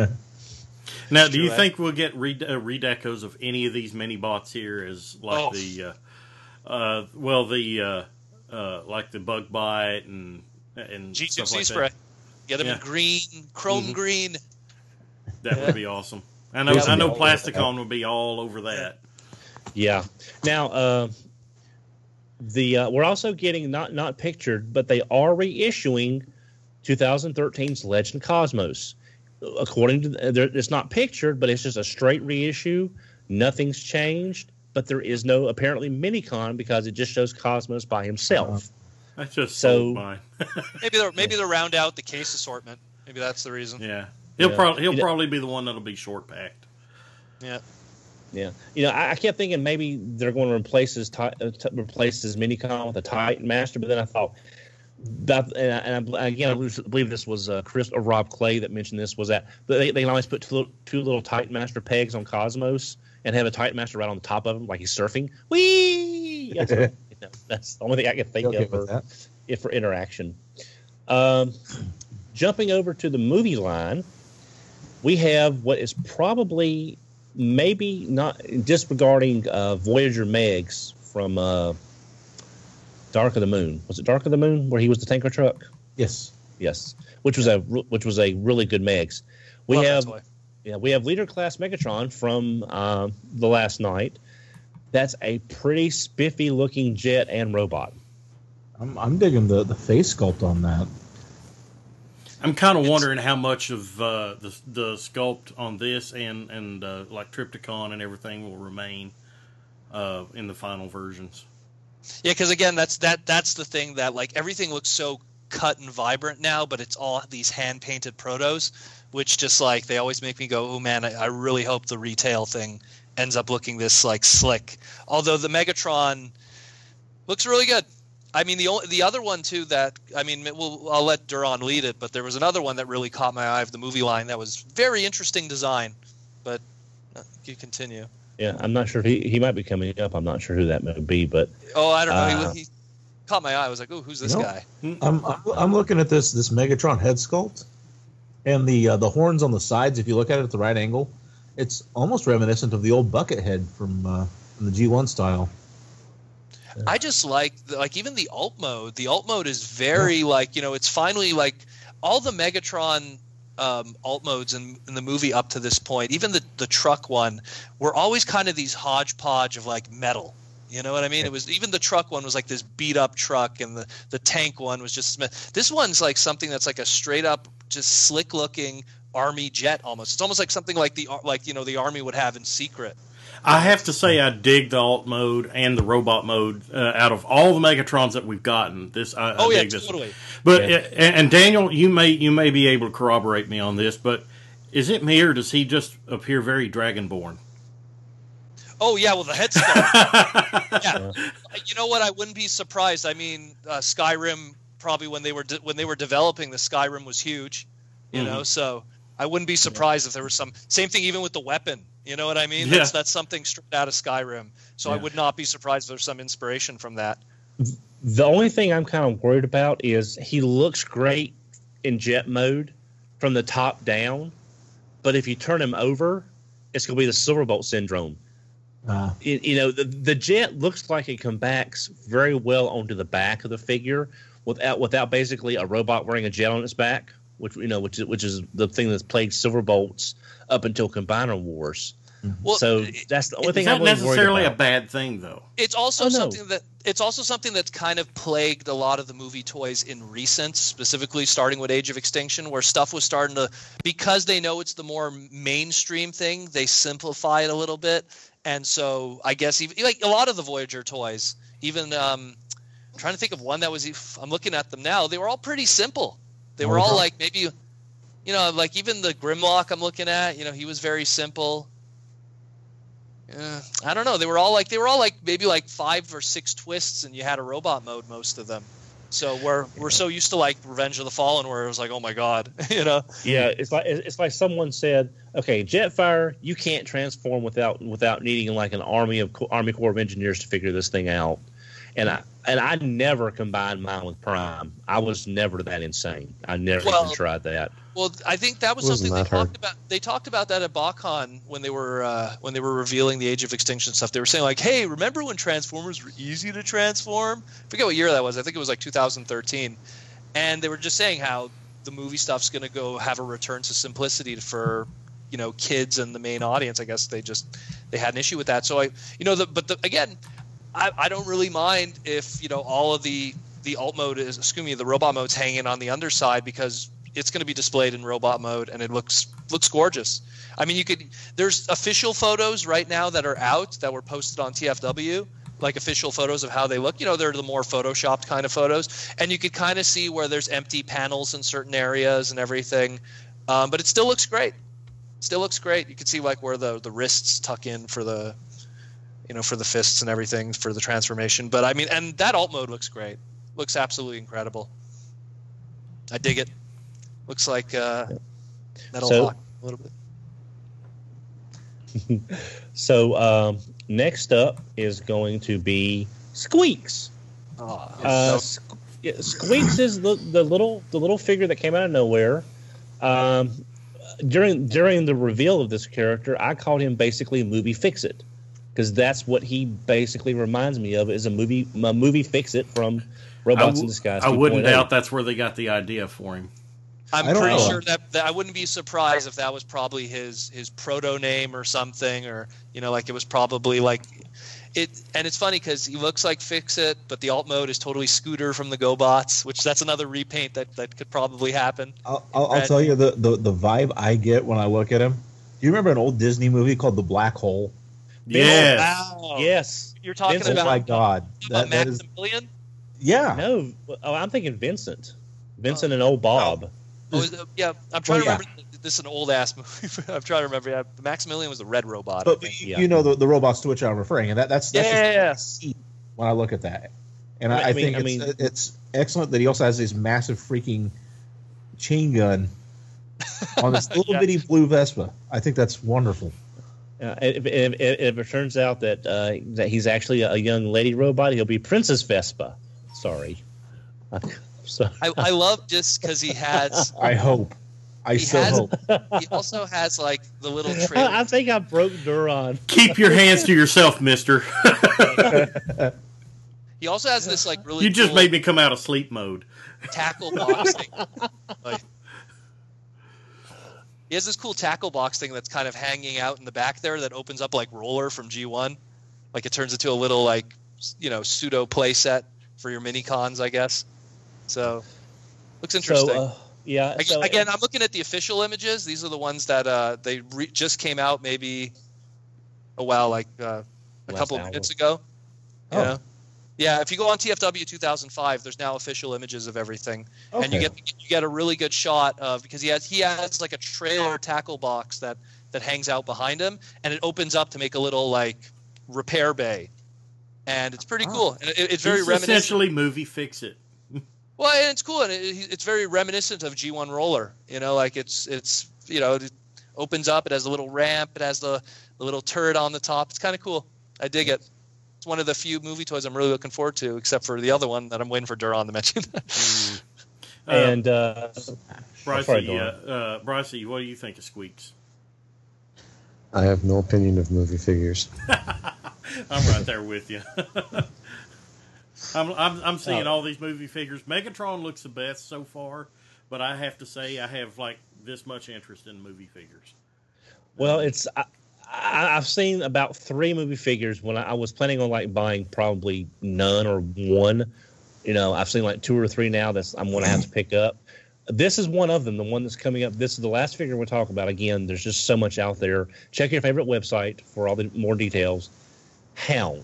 Now, do you true, eh? think we'll get re- uh, redecos of any of these mini bots here? As like Oh. the, uh, uh, well, the uh, uh, like the Bug Bite and and G two stuff Sea like Spray. that. Get them Yeah. in green, chrome Mhm. green. That Yeah. would be awesome. I know. Those I would be know. all over that. Plasticon would be all over that. yeah. Now, uh, the uh, we're also getting not not pictured, but they are reissuing twenty thirteen's Legend Cosmos. According to the, it's not pictured, but it's just a straight reissue. Nothing's changed, but there is no apparently minicon because it just shows Cosmos by himself. That's just So- sold mine. Maybe they'll maybe they'll round out the case assortment. Maybe that's the reason. Yeah, he'll Yeah. probably he'll You know- probably be the one that'll be short packed. Yeah. Yeah, you know, I, I kept thinking maybe they're going to replace his ti- uh, t- replace his minicon with a Titan Master, but then I thought, that, and, I, and I, again, I believe- believe this was uh, Chris or Rob Clay that mentioned this, was that they they can always put two little, two little Titan Master pegs on Cosmos and have a Titan Master right on the top of him like he's surfing. Whee! That's, you know, that's the only thing I can think Okay of with for, that. if for interaction. Um, jumping over to the movie line, we have what is probably maybe not disregarding uh, Voyager Megs from uh, Dark of the Moon. Was it Dark of the Moon where he was the tanker truck? Yes. Yes, which was a which was a really good Megs. We Love that have toy. yeah we have Leader Class Megatron from uh, the last night. That's a pretty spiffy looking jet and robot. I'm, I'm digging the, the face sculpt on that. I'm kind of wondering how much of uh, the the sculpt on this and and uh, like Triptychon and everything will remain uh, in the final versions. Yeah, because again, that's that that's the thing that like everything looks so cut and vibrant now, but it's all these hand painted protos, which just like they always make me go, oh man, I, I really hope the retail thing ends up looking this like slick. Although the Megatron looks really good. I mean, the only, the other one too that I mean, we'll, I'll let Duran lead it, but there was another one that really caught my eye of the movie line that was very interesting design. But uh, you continue. Yeah, I'm not sure if he he might be coming up. I'm not sure who that may be, but oh, I don't know. Uh, he, he caught my eye. I was like, oh, who's this You know, guy? I'm, I'm I'm looking at this this Megatron head sculpt, and the uh, the horns on the sides. If you look at it at the right angle, it's almost reminiscent of the old Buckethead from uh, from the G one style. I just like the, like even the alt mode. The alt mode is very yeah. like you know it's finally like all the Megatron um, alt modes in, in the movie up to this point. Even the the truck one were always kind of these hodgepodge of like metal. You know what I mean? It was even the truck one was like this beat up truck, and the the tank one was just this one's like something that's like a straight up just slick looking army jet almost. It's almost like something like the like you know the army would have in secret. I have to say I dig the alt mode and the robot mode uh, out of all the Megatrons that we've gotten. This I, oh I yeah, dig this. totally. But yeah. and, and Daniel, you may you may be able to corroborate me on this, but is it me or does he just appear very Dragonborn? Oh yeah, well the head sculpt. yeah, you know what? I wouldn't be surprised. I mean, uh, Skyrim probably when they were de- when they were developing the Skyrim was huge, you mm-hmm. know. So I wouldn't be surprised yeah. if there was some same thing even with the weapon. You know what I mean? Yeah. That's that's something straight out of Skyrim. So yeah. I would not be surprised if there's some inspiration from that. The only thing I'm kind of worried about is he looks great in jet mode from the top down, but if you turn him over, it's going to be the Silverbolt syndrome. Uh, it, you know, the the jet looks like it comes back very well onto the back of the figure without without basically a robot wearing a jet on its back, which you know, which is which is the thing that's plagued Silverbolts up until Combiner Wars. Well, so that's the only it's thing not I'm really necessarily worried a about. bad thing, though. It's also Oh, no. something that it's also something that's kind of plagued a lot of the movie toys in recent, specifically starting with Age of Extinction, where stuff was starting to because they know it's the more mainstream thing, they simplify it a little bit, and so I guess even like a lot of the Voyager toys, even um, I'm trying to think of one that was. I'm looking at them now; they were all pretty simple. They were all like maybe, you know, like even the Grimlock I'm looking at. You know, he was very simple. Uh, I don't know. They were all like they were all like maybe like five or six twists, and you had a robot mode most of them. So we're we're so used to like Revenge of the Fallen, where it was like, oh my god, you know. Yeah, it's like it's like someone said, okay, Jetfire, you can't transform without without needing like an army of Army Corps of Engineers to figure this thing out. And I and I never combined mine with Prime. I was never that insane. I never Well, even tried that. Well, I think that was Wasn't something they that hard. talked about. They talked about that at BotCon when they were uh, when they were revealing the Age of Extinction stuff. They were saying like, "Hey, remember when Transformers were easy to transform?" I forget what year that was. I think it was like two thousand thirteen. And they were just saying how the movie stuff's going to go have a return to simplicity for, you know, kids and the main audience. I guess they just they had an issue with that. So I, you know, the, but the, again, I, I don't really mind if you know all of the the alt mode is, excuse me, the robot mode's hanging on the underside because it's going to be displayed in robot mode and it looks looks gorgeous. I mean, you could there's official photos right now that are out that were posted on T F W, like official photos of how they look. You know, they're the more photoshopped kind of photos, and you could kind of see where there's empty panels in certain areas and everything. Um, but it still looks great. Still looks great. You can see like where the the wrists tuck in for the, you know, for the fists and everything for the transformation. But I mean, and that alt mode looks great. Looks absolutely incredible. I dig it. Looks like uh, Metal So- Hawk a little bit. So um, next up is going to be Squeaks. Oh, Uh, Squ- yeah, Squeaks is the, the little the little figure that came out of nowhere. Um, during during the reveal of this character, I called him basically movie Fix It because that's what he basically reminds me of is a movie a movie Fix It from I, Robots w- in Disguise. I wouldn't 2.0. doubt that's where they got the idea for him. I'm I don't pretty know. sure that, that I wouldn't be surprised if that was probably his his proto name or something, or you know, like it was probably like it. And it's funny because he looks like Fix It, but the alt mode is totally Scooter from the GoBots, which that's another repaint that, that could probably happen. I'll, I'll, I'll Red. tell you the, the, the vibe I get when I look at him. Do you remember an old Disney movie called The Black Hole? Yes. Wow. Yes. You're talking Vincent- Oh about, my God. about That, that is, Maximilian? yeah. No. Oh, I'm thinking Vincent. Vincent and old Bob. Oh, is it- yeah, I'm trying Well, to remember. this is an old ass movie. I'm trying to remember. Yeah, Maximilian was the red robot. I But think. you, yeah. you know the, the robots to which I'm referring, and that, that's that's Yeah, just yeah, yeah. see when I look at that. And I, I I mean- think I it's, mean- it's excellent that he also has this massive freaking chain gun on this little Yeah. bitty blue Vespa. I think that's wonderful. Uh, if, if, if, if it turns out that uh, that he's actually a young lady robot, he'll be Princess Vespa. Sorry. So I, I love just because he has. I hope. I He so has- hope. He also has like the little I trailer. think I broke Duron. Keep your hands to yourself, mister. He also has this like really. You just cool made me come out of sleep mode. tackle box thing. Like, he has this cool tackle box thing that's kind of hanging out in the back there that opens up like Roller from G one. Like it turns into a little like you know pseudo play set for your mini cons, I guess. So looks interesting. So, uh, yeah. Ag- So, Again, I'm looking at the official images. These are the ones that uh, they re- just came out maybe a while, like uh, a Last couple hour. of minutes ago. You Oh. know? Yeah, if you go on T F W two thousand five, there's now official images of everything, and you Okay. get you get a really good shot of because he has he has like a trailer tackle box that that hangs out behind him, and it opens up to make a little like repair bay, and it's pretty Oh. cool. And it, it's very It's reminiscent. essentially movie fix it. Well, and it's cool, and it, it's very reminiscent of G one Roller. You know, like it's it's you know it opens up. It has a little ramp. It has the, the little turret on the top. It's kind of cool. I dig it. It's one of the few movie toys I'm really looking forward to, except for the other one that I'm waiting for Duron to mention. Uh, and uh, Brycey, sorry, uh, Doran. uh, Brycey, what do you think of Squeaks? I have no opinion of movie figures. I'm right there with you. I'm, I'm I'm seeing Oh. all these movie figures. Megatron looks the best so far, but I have to say I have like this much interest in movie figures. well, it's I, I, I've seen about three movie figures when I, I was planning on like buying probably none or one. You know, I've seen like two or three now that I'm going to have to pick up. This is one of them, the one that's coming up. This is the last figure we'll talk about. Again, there's just so much out there. Check your favorite website for all the more details. Hound.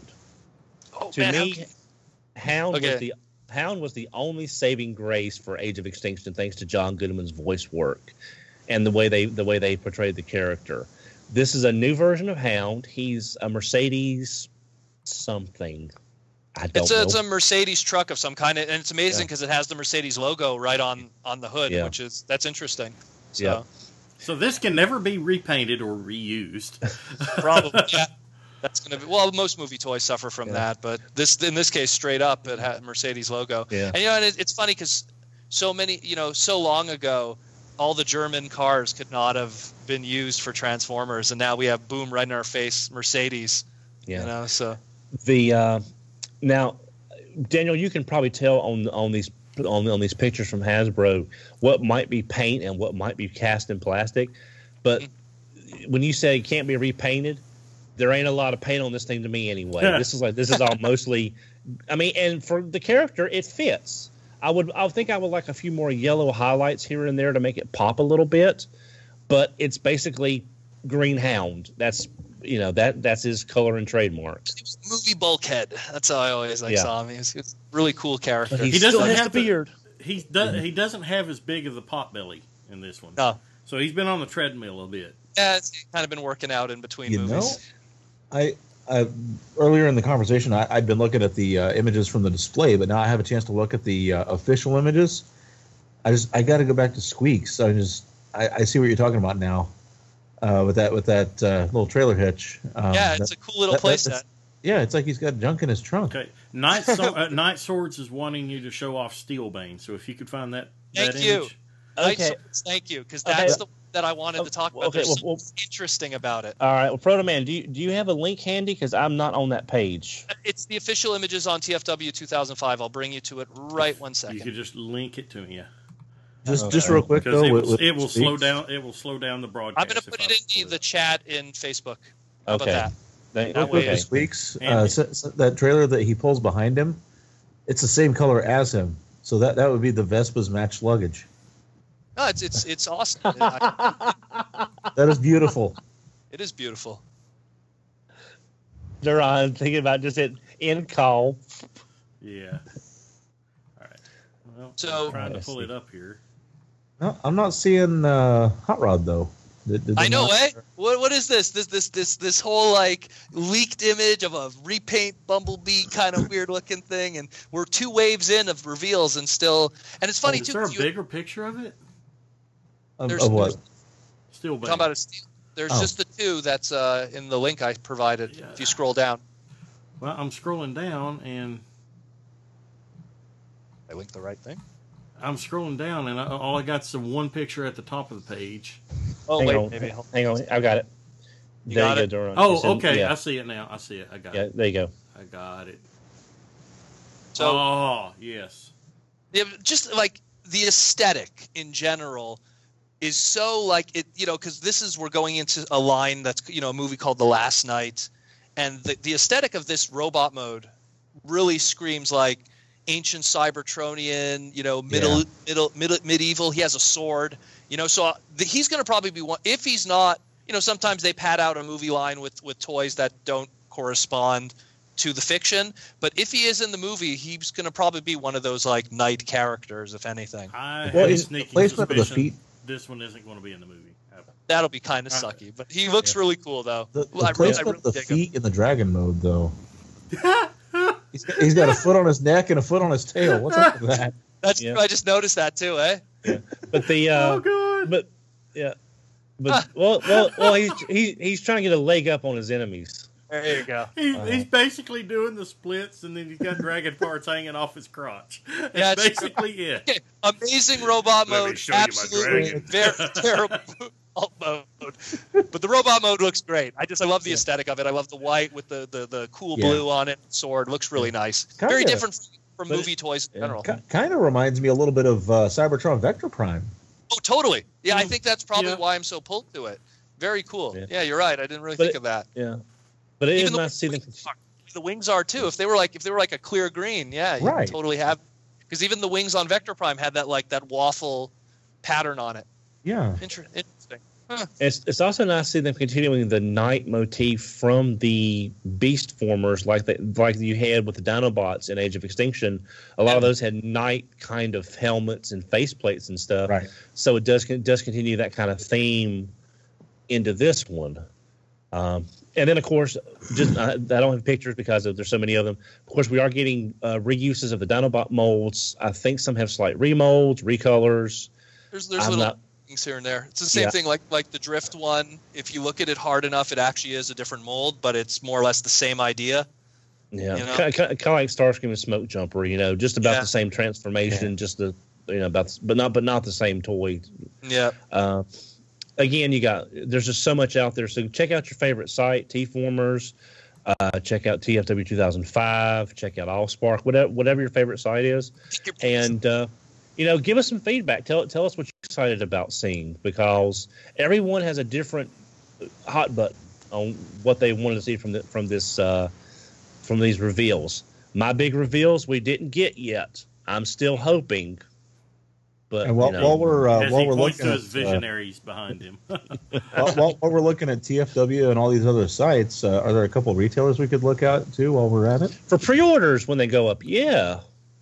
oh, To man, me, how- Hound Okay. was the Hound was the only saving grace for Age of Extinction, thanks to John Goodman's voice work and the way they the way they portrayed the character. This is a new version of Hound. He's a Mercedes something. I don't it's a, know. it's a Mercedes truck of some kind, and it's amazing Yeah. because it has the Mercedes logo right on on the hood, Yeah. which is that's interesting. So Yeah. So this can never be repainted or reused. probably yeah, that's gonna be well. Most movie toys suffer from Yeah. that, but this in this case, straight up, it had Mercedes logo. Yeah. And you know, and it, it's funny because so many, you know, so long ago, all the German cars could not have been used for Transformers, and now we have boom right in our face, Mercedes. Yeah. You know, so The uh, now, Daniel, you can probably tell on on these on, on these pictures from Hasbro what might be paint and what might be cast in plastic. But when you say it can't be repainted, there ain't a lot of paint on this thing to me anyway. This is like this is all mostly. I mean, and for the character, it fits. I would I think I would like a few more yellow highlights here and there to make it pop a little bit, but it's basically Green Hound. That's you know that that's his color and trademark. it was movie Bulkhead. That's how I always like Yeah. saw him. He was, he was a really cool character. But he, He still doesn't has have the the- beard. He does. He doesn't have as big of the pot belly in this one. No. So he's been on the treadmill a bit. Yeah, it's kind of been working out in between You movies. know, I, I earlier in the conversation, I, I'd been looking at the uh, images from the display, but now I have a chance to look at the uh, official images. I just I got to go back to Squeaks. I just I, I see what you're talking about now, uh, with that with that uh, little trailer hitch. Um, yeah, it's that- a cool little that- play that- that's- set. Yeah, it's like he's got junk in his trunk. Okay, Night so- uh, Night Swords is wanting you to show off Steelbane. So if you could find that Thank that you. image. Night Okay. Swords, thank you, because Okay. that's the that I wanted to talk about. Okay, There's well, something interesting about it. All right, well, Proto Man, do you do you have a link handy? Because I'm not on that page. It's the official images on T F W two thousand five. I'll bring you to it right one You second. could just link it to me, yeah. Just just real quick Because though, it with, will, with it will Squeaks, slow down. It will slow down the broadcast. I'm going to if put I it in pull the, the up. chat in Facebook. How Okay. about that? Thank- That Real quick way- with Squeaks, uh, Andy. so, so that trailer that he pulls behind him, it's the same color as him. So that that would be the Vespa's matched luggage. No, it's it's it's awesome. I- That is beautiful. it is beautiful. Duran thinking about just it end call. Yeah. All right. Well, So- I'm trying to Let's pull see. it up here. No, I'm not seeing uh, Hot Rod though. Did, did I they know, not- eh? What what is this? This this this this whole like leaked image of a repaint Bumblebee kind of weird looking thing, and we're two waves in of reveals, and still, and it's funny Is too. there a 'cause you- bigger picture of it? Of, There's- of what? there's- Still Talking big. about a steel. There's Oh. just the two that's uh, in the link I provided. Yeah. If you scroll down, Well, I'm scrolling down and I linked the right thing. I'm scrolling down and I, all I got's the one picture at the top of the page. Oh hang wait, on, maybe. I'll- hang on, I've got it. You there got you it? go, Duran. Oh, It's in- okay. Yeah, I see it now. I see it. I got yeah, it. there you go. I got it. So oh, yes. yeah, just like the aesthetic in general is so like it, you know, because this is we're going into a line that's you know a movie called The Last Night, and the the aesthetic of this robot mode really screams like ancient Cybertronian, you know, middle Yeah. middle, middle medieval. He has a sword, you know, so uh, the, he's going to probably be one if he's not. You know, sometimes they pad out a movie line with with toys that don't correspond to the fiction, but if he is in the movie, he's going to probably be one of those like knight characters, if anything. I Well, have a is the sneaking placement of the suspicion feet- this one isn't going to be in the movie. That'll be kind of Uh, sucky, but he looks yeah. really cool though. The, the Well, I really, I placement really of the dig him. feet in the dragon mode, though. he's, got, he's got a foot on his neck and a foot on his tail. What's up with that? That's Yeah. true. I just noticed that too, eh? But the uh, oh, God. but yeah, but well, well, well, he's he, he's trying to get a leg up on his enemies. There you go. He, Uh-huh. He's basically doing the splits, and then he's got dragon parts hanging off his crotch. That's Yeah, it's- basically it. Okay, amazing robot Let me mode. show you my Absolutely dragon. very terrible mode. But the robot mode looks great. I just I love the aesthetic of it. I love the white with the the, the cool Yeah. blue on it. Sword looks really nice. Kinda. Very different from, from But movie toys in general. Kind of reminds me a little bit of uh, Cybertron Vector Prime. Oh, totally. Yeah, I think that's probably Yeah. why I'm so pulled to it. Very cool. Yeah. Yeah, you're right. I didn't really But think it- of that. Yeah, but it Even is the nice to see them. wings are- The wings are too. If they were like if they were like a clear green, yeah, you Right. totally have. Because even the wings on Vector Prime had that like that waffle pattern on it. Yeah. Inter- interesting. Huh. It's it's also nice to see them continuing the night motif from the Beast formers, like the, like you had with the Dinobots in Age of Extinction. A lot of those had night kind of helmets and faceplates and stuff. Right. So it does it does continue that kind of theme into this one. Um, and then, of course, just I, I don't have pictures because of, there's so many of them. Of course, we are getting uh, reuses of the Dinobot molds. I think some have slight remolds, recolors. There's there's I'm little not- things here and there. It's the same Yeah. thing like like the Drift one. If you look at it hard enough, it actually is a different mold, but it's more or less the same idea. Yeah, You know? kind, of, kind of like Starscream and Smoke Jumper. You know, just about Yeah. the same transformation, just the you know about, but not but not the same toy. Yeah. Uh, again, you got there's just so much out there. So check out your favorite site, T-Formers. Uh, check out T F W two thousand five. Check out AllSpark. Whatever whatever your favorite site is, and uh, you know, give us some feedback. Tell tell us what you're excited about seeing, because everyone has a different hot button on what they wanted to see from the, from this uh, from these reveals. My big reveals we didn't get yet. I'm still hoping. But And while, you know, while we're uh, As while he we're points looking to at his uh, visionaries behind him. while, while, while we're looking at T F W and all these other sites, uh, are there a couple of retailers we could look at too while we're at it? for pre-orders when they go up, yeah.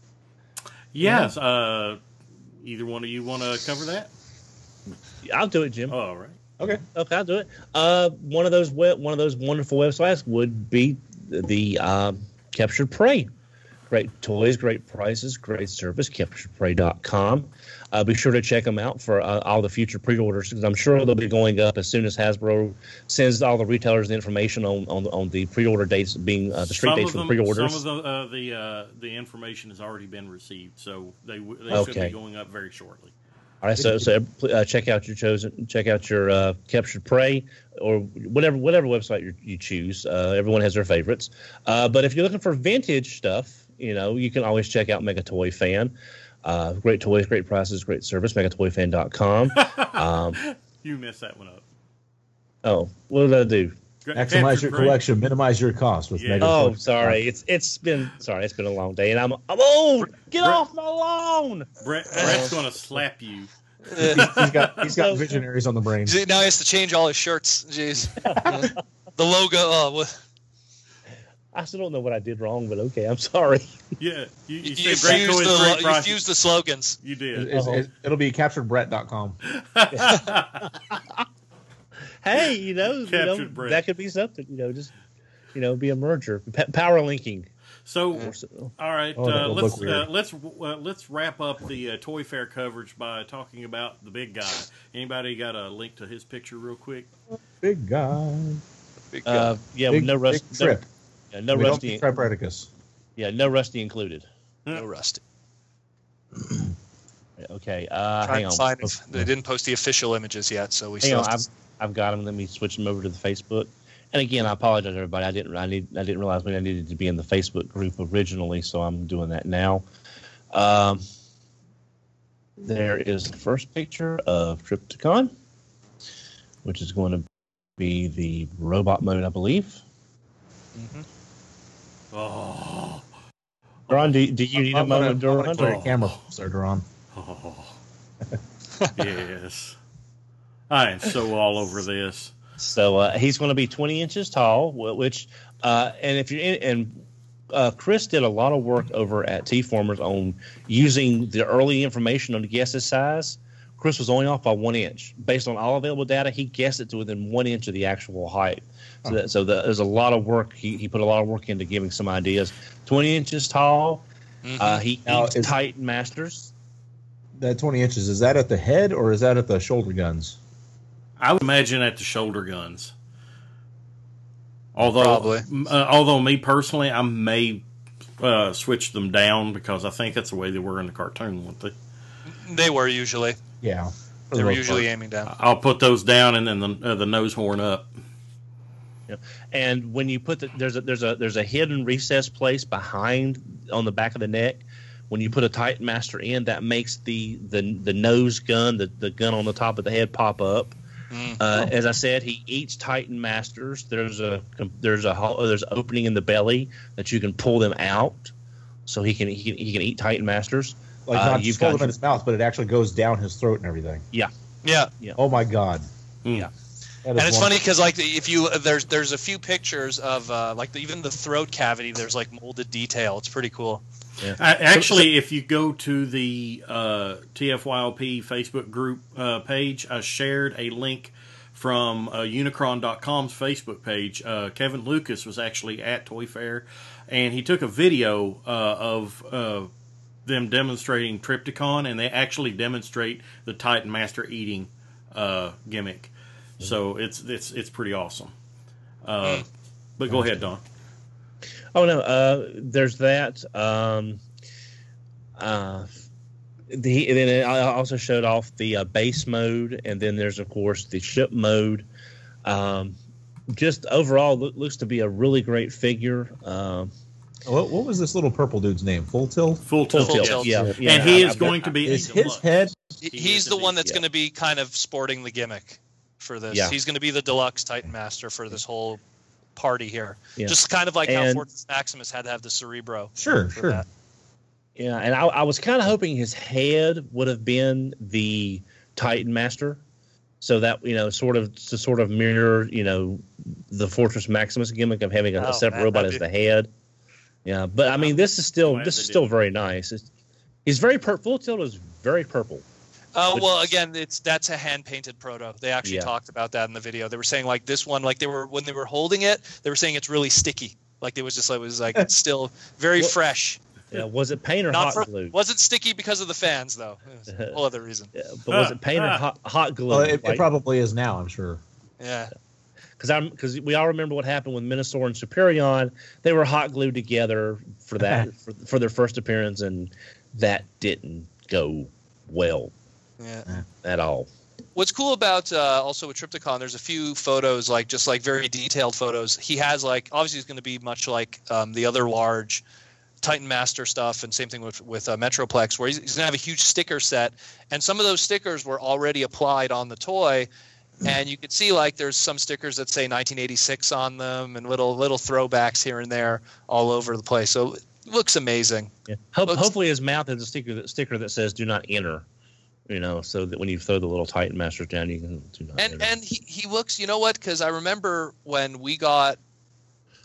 yes. Uh, either one of you want to cover that? I'll do it, Jim. Oh, all right. Okay. Okay, I'll do it. Uh, one of those web, one of those wonderful websites would be the um, Captured Prey. Great toys, great prices, great service. Captured Prey dot com. Uh, be sure to check them out for uh, all the future pre-orders, because I'm sure they'll be going up as soon as Hasbro sends all the retailers the information on on, on the pre-order dates, being uh, the street Some dates of for the them, pre-orders. some of the uh, the uh, the information has already been received, so they w- they should Okay. be going up very shortly. All right, so so uh, check out your chosen, check out your uh, Captured Prey or whatever whatever website you, you choose. Uh, everyone has their favorites, uh, but if you're looking for vintage stuff, you know, you can always check out Mega Toy Fan. Uh, great toys, great prices, great service. Mega Toy Fan dot com. um, You messed that one up. oh, what did I do? Gra- Maximize Captured your Prey. collection, minimize your cost with Yeah. Mega Oh, Toy. sorry. It's it's been sorry. It's been a long day, and I'm I'm old. Get Brett- off my lawn. Brett, Brett's going to slap you. He's, he's got he's got visionaries on the brain. See, now he has to change all his shirts. Jeez. the logo. Oh, what? I still don't know what I did wrong, but okay, I'm sorry. Yeah, you, you, You, said great fused toys, the, great you prices. fused the slogans. You did. It's- Uh-huh. it's- it'll be captured brett dot com. Hey, you know, you know Captured Brett. that could be something. You know, just you know, be a merger, P- power linking. So, Or so- all right, Oh, that uh, would let's look weird. uh, let's uh, let's wrap up the uh, Toy Fair coverage by talking about the big guy. Anybody got a link to his picture, real quick? Big guy. Big, Uh, yeah, Big, no rust, big no, trip. yeah, no we don't rusty, need Tripredicus. yeah, no rusty included. no rusty. Okay, uh, Trying hang to on, find if they didn't post the official images yet, so we hang still on. have I've to- I've got them. Let me switch them over to the Facebook. And again, I apologize, everybody. I didn't. I need. I didn't realize when I needed to be in the Facebook group originally, so I'm doing that now. Um, there is the first picture of Trypticon, which is going to be the robot mode, I believe. Mhm. Oh, Duran, do, do you need a I'm gonna- moment, I'm gonna Duran? clear your camera, Sir Duran. oh. Yes. I am so all over this. So uh, he's going to be twenty inches tall, wh- which, uh, and if you're in, and uh, Chris did a lot of work over at T-Formers on using the early information on the guess's size. Chris was only off by one inch. Based on all available data, he guessed it to within one inch of the actual height. So, that, so the, there's a lot of work. He, he put a lot of work into giving some ideas. twenty inches tall. Mhm. Uh, he Now, eats is- Titan Masters. That twenty inches, is that at the head or is that at the shoulder guns? I would imagine at the shoulder guns. Although, Probably. m- uh, although me personally, I may uh, switch them down because I think that's the way they were in the cartoon. Weren't they? They were usually. Yeah. for the They were most usually part. aiming down. I'll put those down and then the uh, the nose horn up. And when you put the, there's a there's a there's a hidden recess place behind on the back of the neck. When you put a Titan Master in, that makes the the, the nose gun, the, the gun on the top of the head, pop up. Mm. Uh, as I said, he eats Titan Masters. There's a there's a hol- there's an opening in the belly that you can pull them out, so he can he can, he can eat Titan Masters. Like Uh, not you've just hold got them in his mouth, but it actually goes down his throat and everything. Yeah. Oh my god. Mm. Yeah. That And is it's funny wonderful. because like if you there's there's a few pictures of uh, like the, even the throat cavity. There's like molded detail. It's pretty cool. I, actually, if you go to the uh, T F Y L P Facebook group uh, page, I shared a link from uh, Unicron dot com's Facebook page. Uh, Kevin Lucas was actually at Toy Fair, and he took a video uh, of uh, them demonstrating Trypticon, and they actually demonstrate the Titan Master eating uh, gimmick. So it's it's it's pretty awesome. Uh, but go ahead, Don. Oh no, uh, there's that. Um, uh, the and then I also showed off the uh, base mode, and then there's of course the ship mode. Um, just overall, loo- looks to be a really great figure. Um, What, what was this little purple dude's name? Full tilt? Full full tilt. tilt, yes. yeah, yeah. And he I- is I- going to be Is a his deluxe. head? He- He He's is the indeed, one that's yeah. going to be kind of sporting the gimmick for this. Yeah. He's going to be the deluxe Titan Master for this whole party here. Yeah. Just kind of like how And- Fortress Maximus had to have the Cerebro. Sure, for sure. that. Yeah, and I, I was kind of hoping his head would have been the Titan Master, so that you know, sort of to sort of mirror, you know, the Fortress Maximus gimmick of having a, a Oh, separate man, robot that'd as be- the head. Yeah, but I mean, this is still glad this they is did still it. very nice. It's, he's very pur- Full Tilt is very purple. Oh Which- well, again, it's that's a hand painted proto. They actually Yeah. talked about that in the video. They were saying like this one, like they were when they were holding it, they were saying it's really sticky. Like it was just like it was like it's still very Well, fresh. Yeah, was it paint or Not hot for, glue? wasn't sticky because of the fans though. It was a whole other reason. Yeah, but was it paint or hot, hot glue? Well, it, it Like- probably is now, I'm sure. Yeah. because I'm because we all remember what happened with Minosaur and Superion. They were hot glued together for that for, for their first appearance, and that didn't go well Yeah. at all. What's cool about uh, also with Trypticon, there's a few photos, like just like very detailed photos. He has like obviously he's going to be much like um, the other large Titan Master stuff, and same thing with with uh, Metroplex, where he's, he's going to have a huge sticker set, and some of those stickers were already applied on the toy, and you could see like there's some stickers that say nineteen eighty-six on them, and little little throwbacks here and there all over the place. So it looks amazing. Yeah. Ho- Looks- hopefully, his mouth has a sticker that sticker that says "Do not enter." You know, so that when you throw the little Titan Masters down, you can do not And enter. and he, he looks, you know what? Because I remember when we got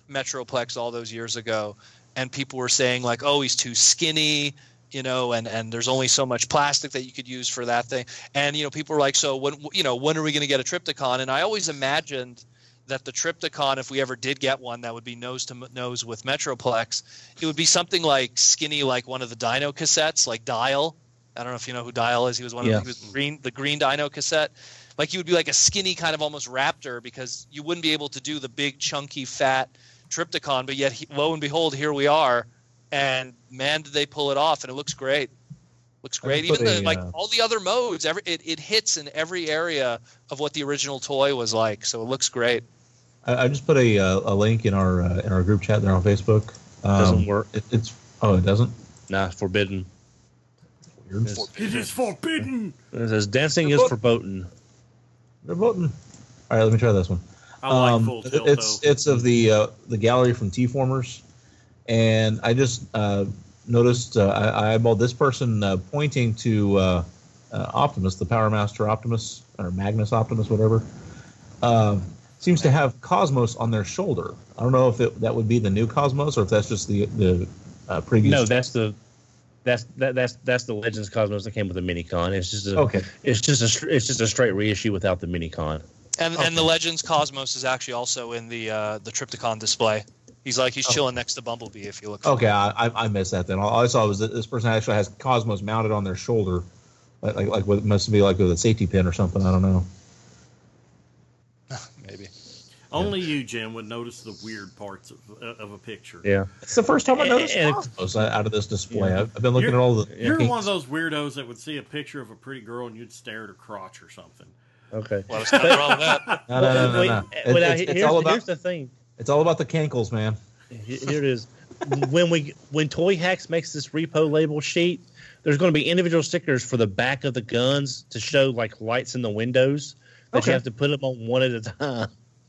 Metroplex all those years ago, and people were saying like, "Oh, he's too skinny," you know, and and there's only so much plastic that you could use for that thing. And you know, people were like, "So when you know when are we going to get a Trypticon?" And I always imagined that the Trypticon, if we ever did get one, that would be nose to nose with Metroplex. It would be something like skinny, like one of the Dino cassettes, like Dial. I don't know if you know who Dial is. He was one Yeah. of the, he was green, the green Dino cassette. Like he would be like a skinny kind of almost Raptor, because you wouldn't be able to do the big chunky fat Trypticon. But yet, he, lo and behold, here we are, and man, did they pull it off! And it looks great. Looks great. put Even the, a, like uh, all the other modes, every it, it hits in every area of what the original toy was like. So it looks great. I, I just put a uh, a link in our uh, in our group chat there on Facebook. Um, Doesn't work. It, it's oh, it doesn't. Nah, forbidden. Weird. It is forbidden. It says dancing is forbidden. They're voting. All right, let me try this one. I like Um, Full Tilt, it's though. it's of the uh, the gallery from T-Formers, and I just uh, noticed uh, I, I eyeballed this person uh, pointing to uh, uh, Optimus, the Power Master Optimus or Magnus Optimus, whatever. Um, seems to have Cosmos on their shoulder. I don't know if it, that would be the new Cosmos or if that's just the the uh, previous. No, that's the that's that, that's that's the Legends Cosmos that came with the Minicon. It's just a, Okay. It's just a str- it's just a straight reissue without the Minicon. And and the Legends Cosmos is actually also in the uh, the Trypticon display. He's like he's chilling next to Bumblebee if you look. For Okay, him. I, I I missed that then. All I saw was that this person actually has Cosmos mounted on their shoulder, like like, like what must be like with a safety pin or something. I don't know. Maybe. Only you, Jim, would notice the weird parts of, uh, of a picture. Yeah. It's the first time I noticed And- Cosmos out of this display. Yeah. I've, I've been looking You're, at all the. you're kinks. one of those weirdos that would see a picture of a pretty girl and you'd stare at her crotch or something. Okay. Well, there's nothing wrong with that. No, no, no, no, Wait, no. uh, It- well, now, it's, it's here's, all about here's the thing. it's all about the cankles, man. Here here it is. when we when Toy Hacks makes this repo label sheet, there's going to be individual stickers for the back of the guns to show like lights in the windows that Okay. you have to put them on one at a time.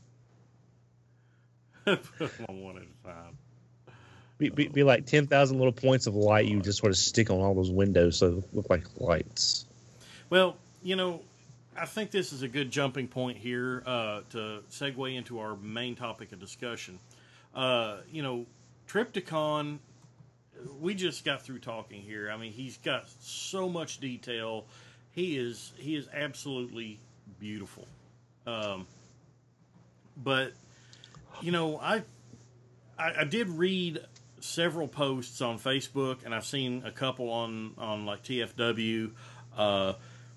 Put them on one at a time. Be, be, be like ten thousand little points of light you just sort of stick on all those windows so they look like lights. Well, you know, I think this is a good jumping point here uh, to segue into our main topic of discussion. Uh, you know, Trypticon, we just got through talking here. I mean, he's got so much detail. He is he is absolutely beautiful. Um, but you know, I, I I did read several posts on Facebook, and I've seen a couple on on like T F W. Uh,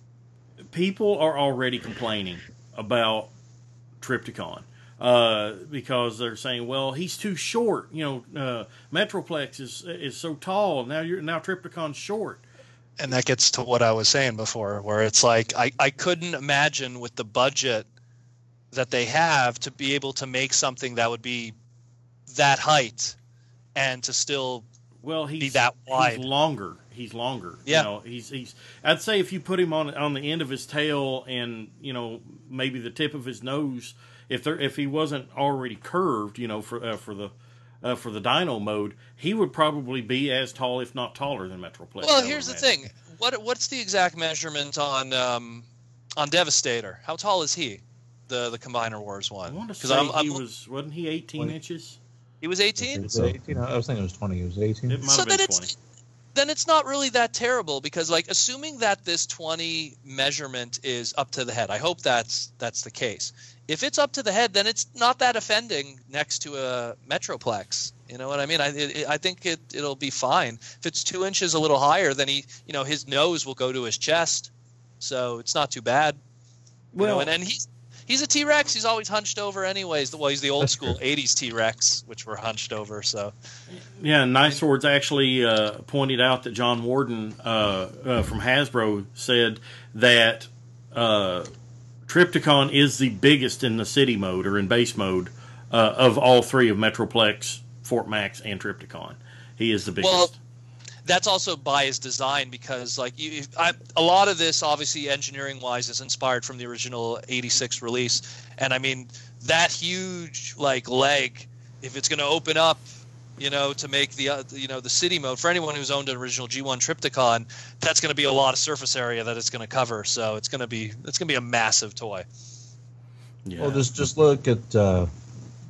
people are already complaining about Trypticon. Uh, because they're saying, well, he's too short. You know, uh, Metroplex is is so tall. Now you're now Trypticon's short. And that gets to what I was saying before, where it's like I, I couldn't imagine with the budget that they have to be able to make something that would be that height and to still Well, he's be that wide. He's longer. He's longer. Yeah. You know, he's he's. I'd say if you put him on on the end of his tail and you know maybe the tip of his nose, if there if he wasn't already curved, you know, for uh, for the uh, for the Dino mode, he would probably be as tall, if not taller, than Metroplex. Well, I would here's the imagine. thing. What what's the exact measurement on um, on Devastator? How tall is he? The the Combiner Wars I one. want to 'Cause say I'm- he I'm- was wasn't he eighteen twenty. inches? he was eighteen. Was it eighteen? I was thinking it was twenty. It was eighteen. It might So have been then twenty. it's then it's not really that terrible because like assuming that this twenty measurement is up to the head. I hope that's that's the case. If it's up to the head, then it's not that offending next to a Metroplex. You know what I mean? I it, I think it it'll be fine. If it's two inches a little higher, then he you know his nose will go to his chest, so it's not too bad. You Well, know, and, and he's he's a T-Rex. He's always hunched over anyways. Well, he's the old That's school true. eighties T-Rex, which were hunched over. So Yeah, Nice Swords actually uh, pointed out that John Warden uh, uh, from Hasbro said that uh, Trypticon is the biggest in the city mode or in base mode uh, of all three of Metroplex, Fort Max, and Trypticon. He is the biggest. Well, that's also by his design because like you, I, a lot of this obviously engineering wise is inspired from the original eighty-six release, and I mean that huge like leg, if it's going to open up, you know, to make the uh, you know the city mode for anyone who's owned an original G one Trypticon, that's going to be a lot of surface area that it's going to cover. So it's going to be it's going to be a massive toy. yeah. Well, just just look at uh,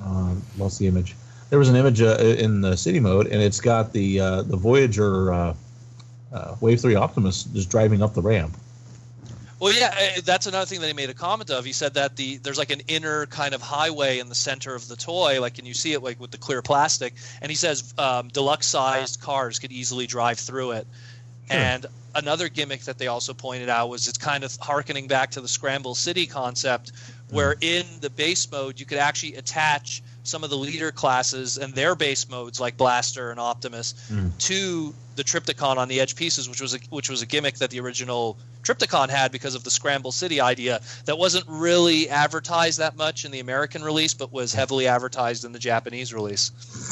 Um, what's the image? There was an image uh, in the city mode, and it's got the uh, the Voyager uh, uh, Wave three Optimus just driving up the ramp. Well, yeah, uh, that's another thing that he made a comment of. He said that the there's like an inner kind of highway in the center of the toy, like, and you see it like with the clear plastic. And he says um, deluxe-sized cars could easily drive through it. Sure. And another gimmick that they also pointed out was it's kind of harkening back to the Scramble City concept, where mm. in the base mode you could actually attach some of the leader classes and their base modes like Blaster and Optimus mm. to the Trypticon on the edge pieces, which was a, which was a gimmick that the original Trypticon had because of the Scramble City idea that wasn't really advertised that much in the American release, but was heavily advertised in the Japanese release.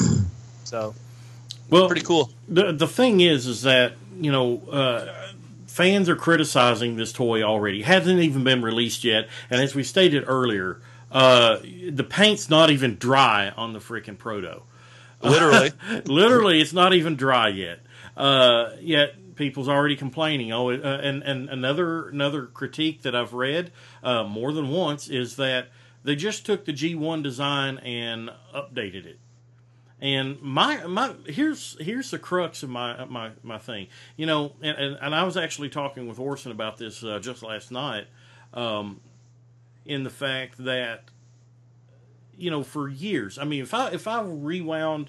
So, well, pretty cool. The the thing is, is that you know. Uh, Fans are criticizing this toy already. It hasn't even been released yet, and as we stated earlier, uh, the paint's not even dry on the freaking Proto. Literally, literally, it's not even dry yet. Uh, yet people's already complaining. Oh, uh, and and another another critique that I've read uh, more than once is that they just took the G one design and updated it. And my my here's here's the crux of my my, my thing, you know, and, and, and I was actually talking with Orson about this uh, just last night, um, in the fact that, you know, for years, I mean, if I if I rewound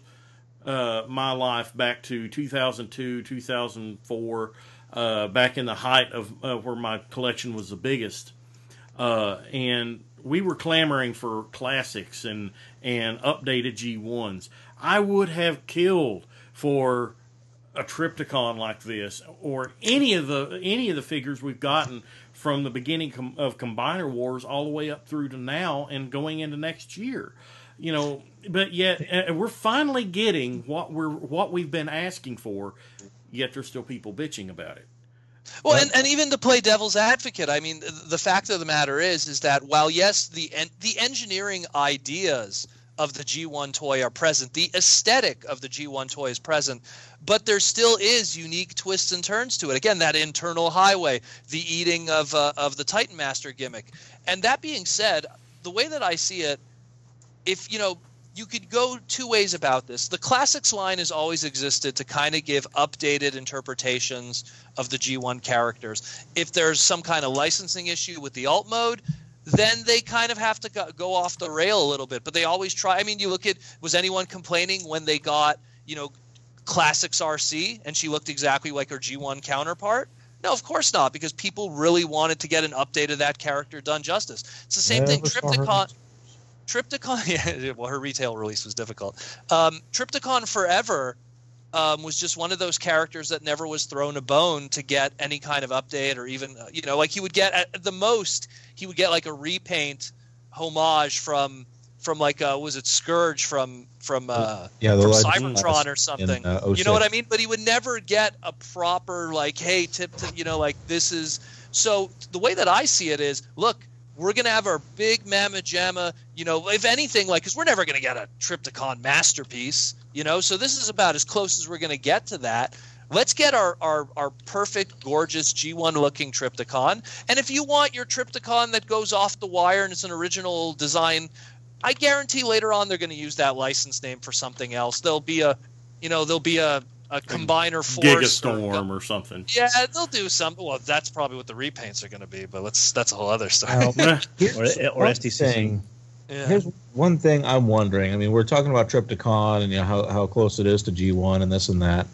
uh, my life back to two thousand two, two thousand four, uh, back in the height of uh, where my collection was the biggest, uh, and we were clamoring for classics and and updated G ones. I would have killed for a Trypticon like this, or any of the any of the figures we've gotten from the beginning com- of Combiner Wars all the way up through to now and going into next year. You know, but yet uh, we're finally getting what we're what we've been asking for. Yet there's still people bitching about it. Well, and, and even to play devil's advocate, I mean, the fact of the matter is, is that while yes, the en- the engineering ideas of the G one toy are present, the aesthetic of the G one toy is present, but there still is unique twists and turns to it. Again, that internal highway, the eating of uh, of the Titan Master gimmick. And that being said, the way that I see it, if you know, you could go two ways about this. The Classics line has always existed to kind of give updated interpretations of the G one characters. If there's some kind of licensing issue with the alt mode, then they kind of have to go off the rail a little bit. But they always try. I mean, you look at, was anyone complaining when they got, you know, Classics R C and she looked exactly like her G one counterpart? No, of course not, because people really wanted to get an update of that character done justice. It's the same thing. Trypticon, Trypticon, yeah, well, her retail release was difficult. Um, Trypticon Forever um, was just one of those characters that never was thrown a bone to get any kind of update, or even, uh, you know, like he would get at the most, he would get like a repaint homage from from like uh, was it Scourge from from uh, yeah, from Cybertron or something. In, uh, you know what I mean? But he would never get a proper like, hey, tip to, you know, like this is. So the way that I see it is, look, we're going to have our big Mamma Jamma, you know, if anything, like, because we're never going to get a Trypticon masterpiece, you know, so this is about as close as we're going to get to that. Let's get our, our, our perfect, gorgeous G one looking Trypticon. And if you want your Trypticon that goes off the wire and it's an original design, I guarantee later on they're going to use that license name for something else. There'll be a, you know, there'll be a, a combiner force, Gigastorm or, or something. Yeah, they'll do something. Well, that's probably what the repaints are going to be, but let's that's a whole other story. Well, or or S T C. Thing, yeah. Here's one thing I'm wondering. I mean, we're talking about Trypticon and you know how, how close it is to G one and this and that.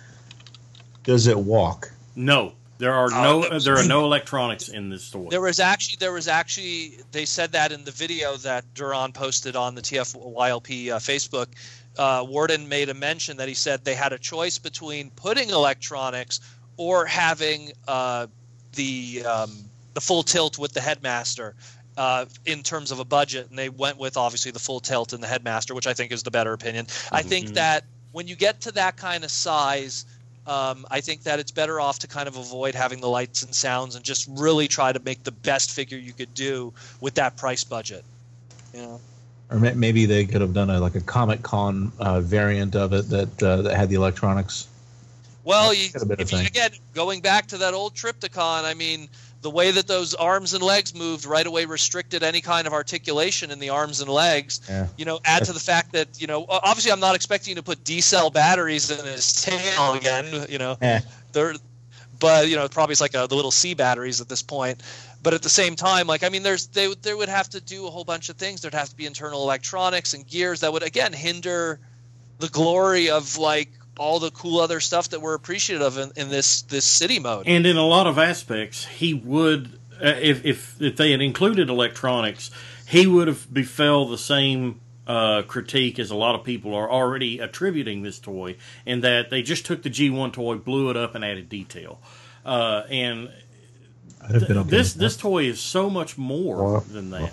Does it walk? No, there are Oh, no that was- there are no electronics in this toy. There was actually there was actually they said that in the video that Duran posted on the T F Y L P uh, Facebook. Uh, Warden made a mention that he said they had a choice between putting electronics or having uh, the um, the full tilt with the Headmaster uh, in terms of a budget, and they went with obviously the full tilt and the Headmaster, which I think is the better opinion. Mm-hmm. I think that when you get to that kind of size, um, I think that it's better off to kind of avoid having the lights and sounds and just really try to make the best figure you could do with that price budget. You know? Or may- maybe they could have done a like a Comic Con uh, variant of it that uh, that had the electronics. Well, you, That's a bit of if you, thing. again, going back to that old Trypticon, I mean, the way that those arms and legs moved right away restricted any kind of articulation in the arms and legs. Yeah. You know, add to the fact that, you know, obviously I'm not expecting to put D-cell batteries in his tail again, you know. Eh. They're, but, you know, probably it's like a, the little C batteries at this point. But at the same time, like, I mean, there's they, they would have to do a whole bunch of things. There'd have to be internal electronics and gears that would, again, hinder the glory of, like, all the cool other stuff that we're appreciative of in, in this this city mode. And in a lot of aspects, he would, uh, if, if if they had included electronics, he would have befell the same uh, critique as a lot of people are already attributing this toy, in that they just took the G one toy, blew it up, and added detail. Uh, and I'd have been okay this with that. this toy is so much more Wow. than that.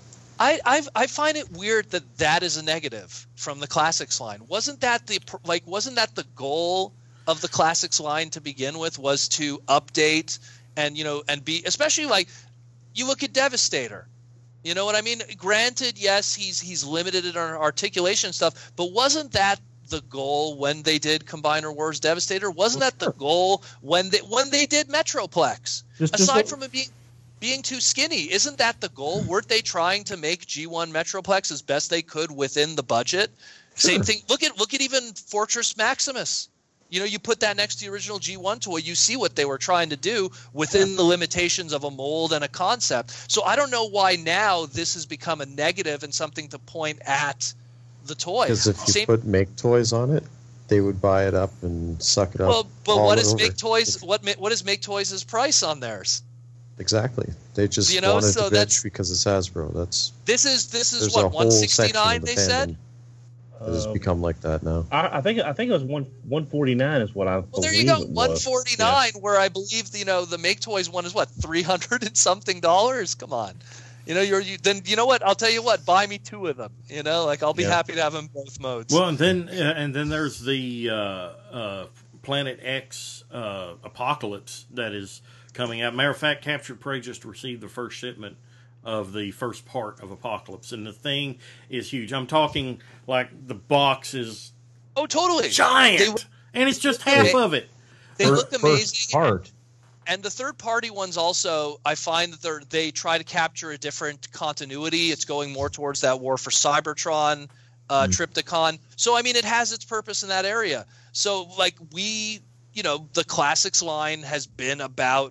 I I've, I find it weird that that is a negative from the Classics line. Wasn't that the like wasn't that the goal of the Classics line to begin with, was to update and, you know, and be, especially like you look at Devastator. You know what I mean? Granted, yes, he's he's limited in our articulation stuff, but wasn't that the goal when they did Combiner Wars Devastator? Wasn't that the goal when they when they did Metroplex? Just- just Aside look- from it being being too skinny, isn't that the goal? Weren't they trying to make G one Metroplex as best they could within the budget? Same thing. Look at look at even Fortress Maximus. You know, you put that next to the original G one toy, you see what they were trying to do within the limitations of a mold and a concept. So I don't know why now this has become a negative and something to point at the toy. Because if you Same- put make toys on it, they would buy it up and suck it up. well, but all what is over. Make Toys? What ma- what is Make Toys' price on theirs? Exactly. They just You know, wanted so to that's- bitch because it's Hasbro. That's This is this is there's what a whole one section sixty-nine. of the They said. fandom that has Um, become like that now. I, I think I think it was one one forty nine is what I Well, there believe you go, it was. one forty-nine. Where I believe you know the Make Toys one is what three hundred and something dollars. Come on, you know you're you, then you know what? I'll tell you what. Buy me two of them. You know, like I'll be Yeah. happy to have them both modes. Well, and then uh, and then there's the uh, uh, Planet X uh, Apocalypse that is coming out. Matter of fact, Captured Prey just received the first shipment of the first part of Apocalypse, and the thing is huge. I'm talking like the box is oh, totally giant, They, and it's just half They- of it. they Fir- look first amazing. part. And the third party ones also, I find that they're, they try to capture a different continuity. It's going more towards that War for Cybertron uh, Mm. Triptychon. So, I mean, it has its purpose in that area. So, like, we, you know, the Classics line has been about,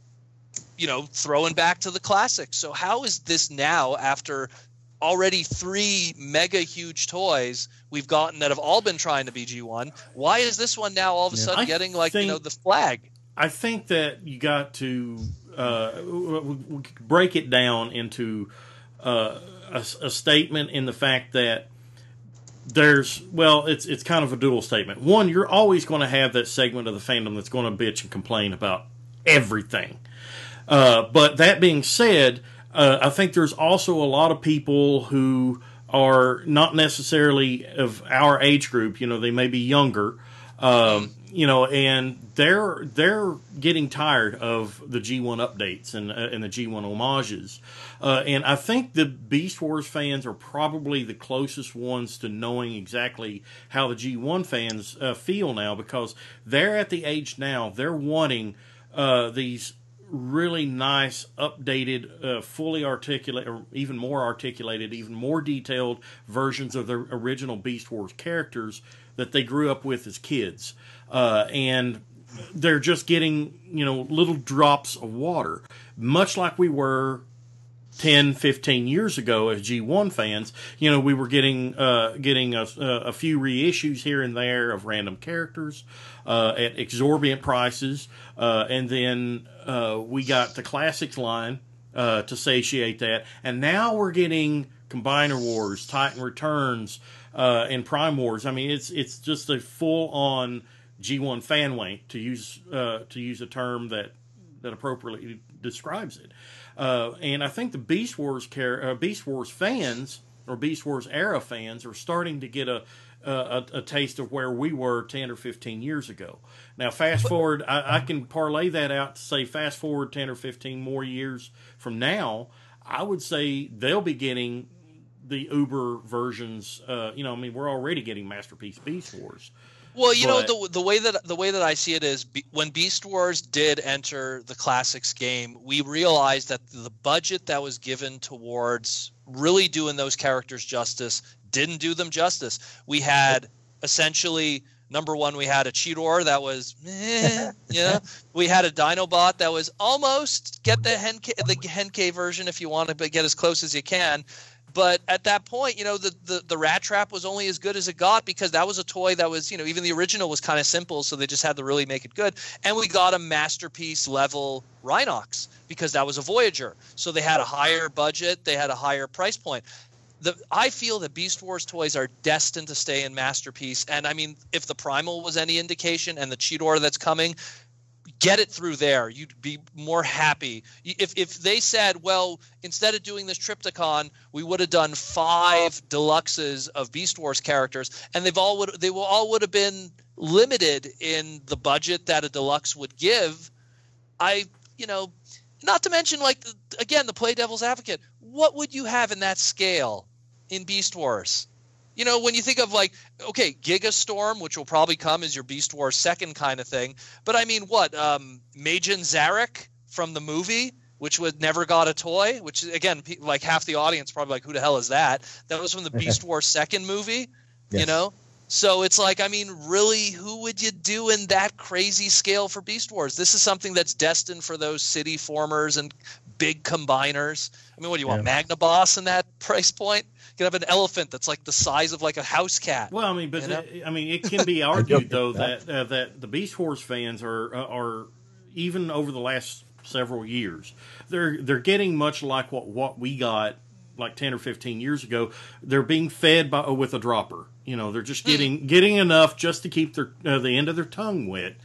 you know, throwing back to the classics. So, how is this now, after already three mega huge toys we've gotten that have all been trying to be G one? Why is this one now all of a Yeah. sudden I getting, like, you think- know, the flag? I think that you got to uh, we- we could break it down into uh, a, a statement in the fact that there's well, it's it's kind of a dual statement. One, you're always going to have that segment of the fandom that's going to bitch and complain about everything. Uh, but that being said, uh, I think there's also a lot of people who are not necessarily of our age group. You know, they may be younger. Um, you know, and they're they're getting tired of the G one updates and uh, and the G one homages, uh, and I think the Beast Wars fans are probably the closest ones to knowing exactly how the G one fans uh, feel now, because they're at the age now they're wanting uh, these really nice, updated, uh, fully articulate, or even more articulated, even more detailed versions of the original Beast Wars characters that they grew up with as kids. Uh, and they're just getting, you know, little drops of water, much like we were ten, fifteen years ago as G one fans. You know, we were getting uh, getting a, a few reissues here and there of random characters uh, at exorbitant prices. Uh, and then uh, we got the Classics line uh, to satiate that. And now we're getting Combiner Wars, Titan Returns, uh, and Prime Wars. I mean, it's it's just a full-on G one fan wank, to use uh, to use a term that that appropriately describes it. Uh, and I think the Beast Wars car- uh, Beast Wars fans, or Beast Wars era fans, are starting to get a a, a taste of where we were ten or fifteen years ago. Now, fast forward, I, I can parlay that out to say fast forward ten or fifteen more years from now, I would say they'll be getting the Uber versions. Uh, you know, I mean, we're already getting Masterpiece Beast Wars. Well, you But- know, the the way that the way that I see it is, be, when Beast Wars did enter the Classics game, we realized that the budget that was given towards really doing those characters justice didn't do them justice. We had essentially, number one, we had a Cheetor that was, eh, you know, we had a Dinobot that was almost get the Henke, the Henke version if you want to get as close as you can. But at that point, you know, the, the, the Rat Trap was only as good as it got because that was a toy that was, you know, even the original was kind of simple, so they just had to really make it good. And we got a masterpiece level Rhinox because that was a Voyager. So they had a higher budget, they had a higher price point. The, I feel that Beast Wars toys are destined to stay in Masterpiece. And, I mean, if the Primal was any indication and the Cheetor that's coming – get it through there. You'd be more happy. If if they said, well, instead of doing this Triptychon, we would have done five deluxes of Beast Wars characters, and they've all would they will all would have been limited in the budget that a deluxe would give. I, you know, not to mention, like, the, again, the play devil's advocate. What would you have in that scale in Beast Wars? You know, when you think of, like, okay, Gigastorm, which will probably come as your Beast Wars second kind of thing. But, I mean, what? Um, Majin Zarek from the movie, which would never got a toy, which, again, pe- like half the audience probably like, who the hell is that? That was from the Beast Wars second movie, Yes. you know? So it's like, I mean, really, who would you do in that crazy scale for Beast Wars? This is something that's destined for those city formers and big combiners. I mean, what do you want, Yeah. Magnaboss in that price point? You could have an elephant that's like the size of like a house cat. Well, I mean, but You know? the- I mean, it can be argued though that uh, that the Beast Wars fans are uh, are even over the last several years, they're they're getting much like what what we got like ten or fifteen years ago. They're being fed by with a dropper. You know, they're just getting mm. getting enough just to keep their uh, the end of their tongue wet,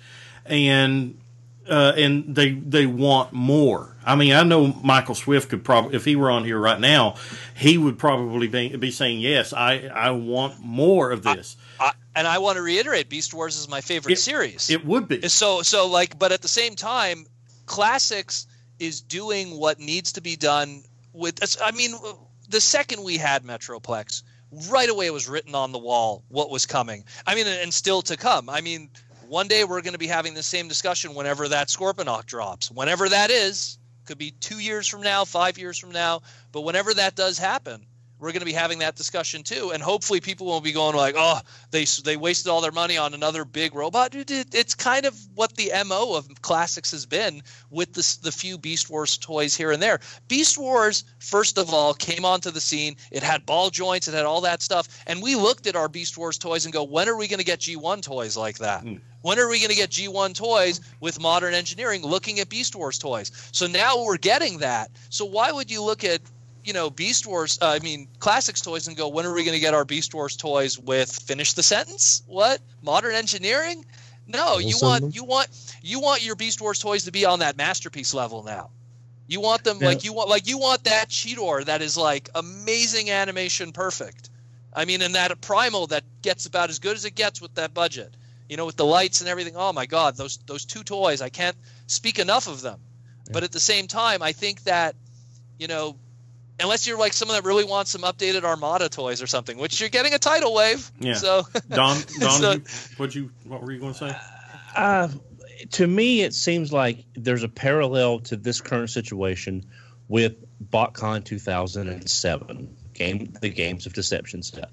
and. Uh, and they they want more. I mean, I know Michael Swift could probably, if he were on here right now, he would probably be, be saying, yes, I, I want more of this. I, I, and I want to reiterate, Beast Wars is my favorite it, series. It would be. So, so like, but at the same time, Classics is doing what needs to be done with, I mean, the second we had Metroplex, right away it was written on the wall what was coming. I mean, and still to come. I mean, one day we're going to be having the same discussion whenever that Scorponok drops. Whenever that is, could be two years from now, five years from now, but whenever that does happen, we're going to be having that discussion too. And hopefully people won't be going like, oh, they they wasted all their money on another big robot. It's kind of what the M O of Classics has been with this, the few Beast Wars toys here and there. Beast Wars, first of all, came onto the scene. It had ball joints. It had all that stuff. And we looked at our Beast Wars toys and go, when are we going to get G one toys like that? Mm. When are we going to get G one toys with modern engineering looking at Beast Wars toys? So now we're getting that. So why would you look at, you know, Beast Wars, uh, I mean, Classics toys and go, when are we going to get our Beast Wars toys with finish the sentence? What? Modern engineering? No, you want you want you want your Beast Wars toys to be on that Masterpiece level now. You want them yeah. like you want like you want that Cheetor that is like amazing animation perfect. I mean, and that Primal that gets about as good as it gets with that budget. You know, with the lights and everything. Oh my God, those those two toys, I can't speak enough of them. Yeah. But at the same time, I think that, you know, unless you're like someone that really wants some updated Armada toys or something, which you're getting a tidal wave. Yeah. So Don, Don, so, you, what you what were you going to say? Uh, to me, it seems like there's a parallel to this current situation with BotCon two thousand seven, game the Games of Deception set.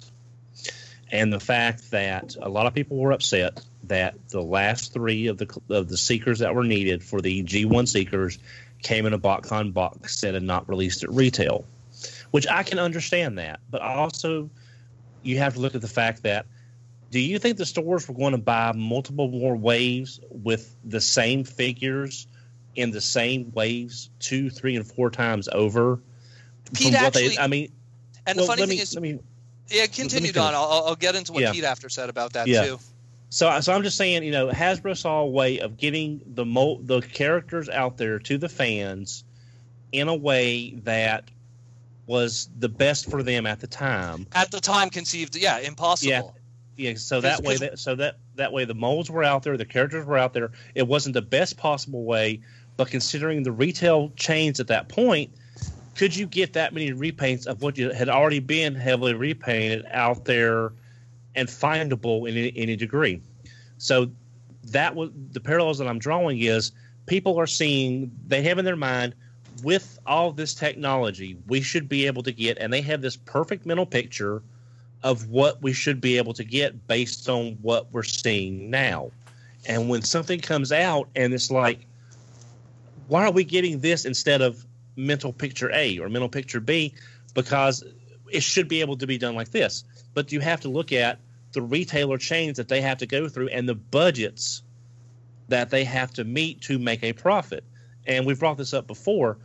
And the fact that a lot of people were upset that the last three of the of the Seekers that were needed for the G one Seekers came in a BotCon box set and not released at retail, which I can understand that. But also, you have to look at the fact that, do you think the stores were going to buy multiple more waves with the same figures in the same waves two, three, and four times over? Pete actually, they, I mean, and well, the funny let thing me, is, let me, yeah, continue, Don. I'll, I'll get into what yeah. Pete after said about that yeah. too. So, so I'm just saying, you know, Hasbro saw a way of getting the mo- the characters out there to the fans in a way that was the best for them at the time. At the time, conceived, yeah, impossible. Yeah, yeah. So that way, that, so that that way, the molds were out there, the characters were out there. It wasn't the best possible way, but considering the retail chains at that point, could you get that many repaints of what you had already been heavily repainted out there and findable in any, any degree? So that was the parallels that I'm drawing is people are seeing, they have in their mind, with all this technology, we should be able to get, and they have this perfect mental picture of what we should be able to get based on what we're seeing now. And when something comes out and it's like, why are we getting this instead of mental picture A or mental picture B? Because it should be able to be done like this. But you have to look at the retailer chains that they have to go through and the budgets that they have to meet to make a profit. And we've brought this up before.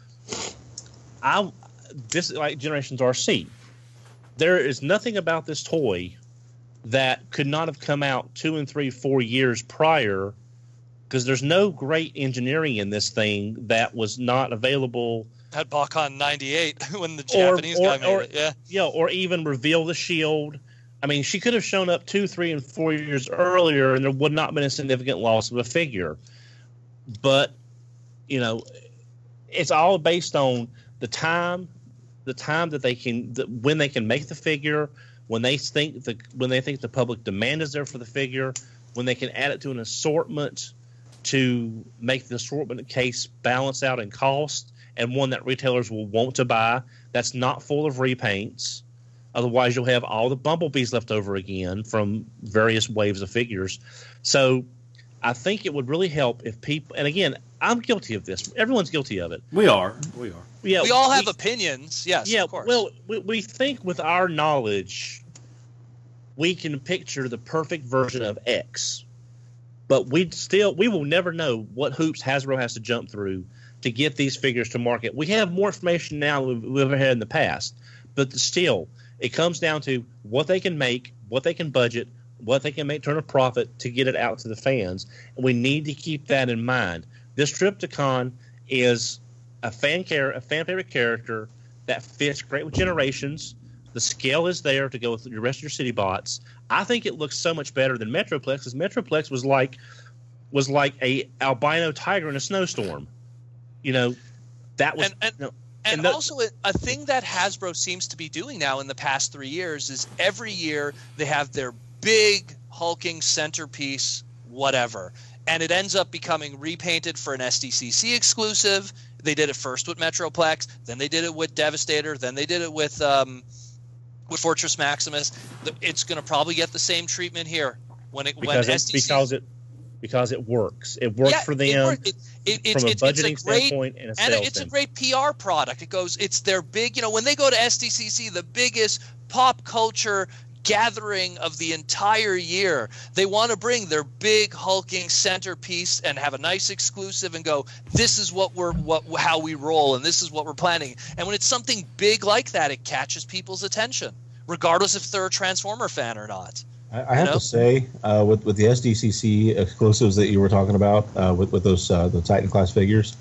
I this like Generations R C. There is nothing about this toy that could not have come out two and three, four years prior, because there's no great engineering in this thing that was not available at BotCon ninety-eight when the Japanese or, or, guy made or, it. Yeah, yeah, or even reveal the shield. I mean, she could have shown up two, three, and four years earlier, and there would not have been a significant loss of a figure. But you know, it's all based on the time, the time that they can, the, when they can make the figure, when they think the when they think the public demand is there for the figure, when they can add it to an assortment to make the assortment case balance out in cost, and one that retailers will want to buy that's not full of repaints. Otherwise, you'll have all the bumblebees left over again from various waves of figures. So I think it would really help if people, and again, I'm guilty of this. Everyone's guilty of it. We are. We are. Yeah, we all have we, opinions. Yes, yeah, of course. Well, we, we think with our knowledge, we can picture the perfect version of X. But we still, we will never know what hoops Hasbro has to jump through to get these figures to market. We have more information now than we've, we've ever had in the past. But still, it comes down to what they can make, what they can budget, what they can make turn a profit to get it out to the fans. And we need to keep that in mind. This Trypticon is a fan care, a fan favorite character that fits great with Generations. The scale is there to go with the rest of your city bots. I think it looks so much better than Metroplex, because Metroplex was like was like a albino tiger in a snowstorm. You know, that was and, and, you know, and, and the, also a, a thing that Hasbro seems to be doing now in the past three years is every year they have their big hulking centerpiece, whatever, and it ends up becoming repainted for an S D C C exclusive. They did it first with Metroplex, then they did it with Devastator, then they did it with um, with Fortress Maximus. It's going to probably get the same treatment here when it because when it, S D C C because it because it works. It works yeah, for them it, it, it, it, from it's, a budgeting it's a great, standpoint and a and sales it's standpoint. a great P R product. It goes, it's their big, you know, when they go to S D C C, the biggest pop culture gathering of the entire year, they want to bring their big hulking centerpiece and have a nice exclusive and go, this is what we're what how we roll and this is what we're planning. And when it's something big like that, it catches people's attention, regardless if they're a Transformer fan or not. I, I have know? to say, uh, with with the S D C C exclusives that you were talking about, uh, with with those uh, the Titan class figures,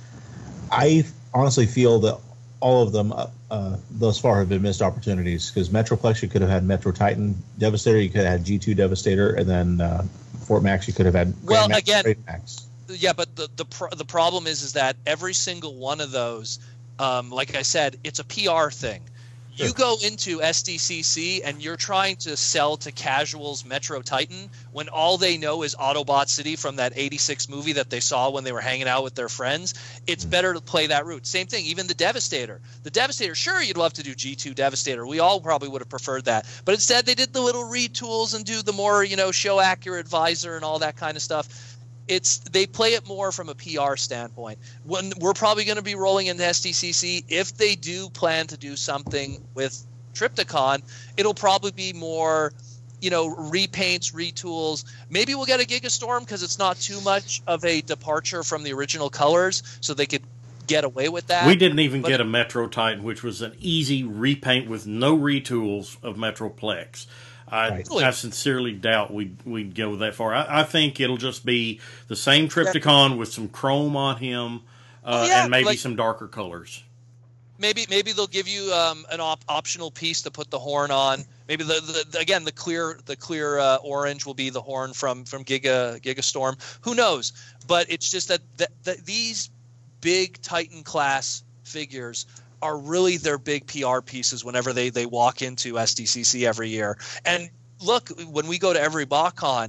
I honestly feel that all of them uh, uh, thus far have been missed opportunities, because Metroplex, you could have had Metro Titan Devastator, you could have had G two Devastator, and then uh, Fort Max, you could have had Well, Grand Max, again, Great Max. Yeah, but the the pro- the problem is is that every single one of those, um, like I said, it's a P R thing. Sure. You go into S D C C and you're trying to sell to casuals Metro Titan when all they know is Autobot City from that eighty-six movie that they saw when they were hanging out with their friends. It's better to play that route. Same thing, even the Devastator. The Devastator, sure, you'd love to do G two Devastator. We all probably would have preferred that. But instead they did the little retools and do the more, you know, show accurate visor and all that kind of stuff. It's they play it more from a P R standpoint. When we're probably going to be rolling into S D C C, if they do plan to do something with Trypticon, it'll probably be more, you know, repaints, retools. Maybe we'll get a Gigastorm because it's not too much of a departure from the original colors, so they could get away with that. We didn't even But- get a Metro Titan, which was an easy repaint with no retools of Metroplex. I, Right. I sincerely doubt we'd, we'd go that far. I, I think it'll just be the same Trypticon with some chrome on him uh, Oh, yeah, and maybe like- some darker colors. Maybe maybe they'll give you um, an op- optional piece to put the horn on. Maybe the, the, the again the clear the clear uh, orange will be the horn from from Giga Gigastorm. Who knows? But it's just that, that, that these big Titan class figures are really their big P R pieces whenever they they walk into S D C C every year. And look, when we go to every BotCon,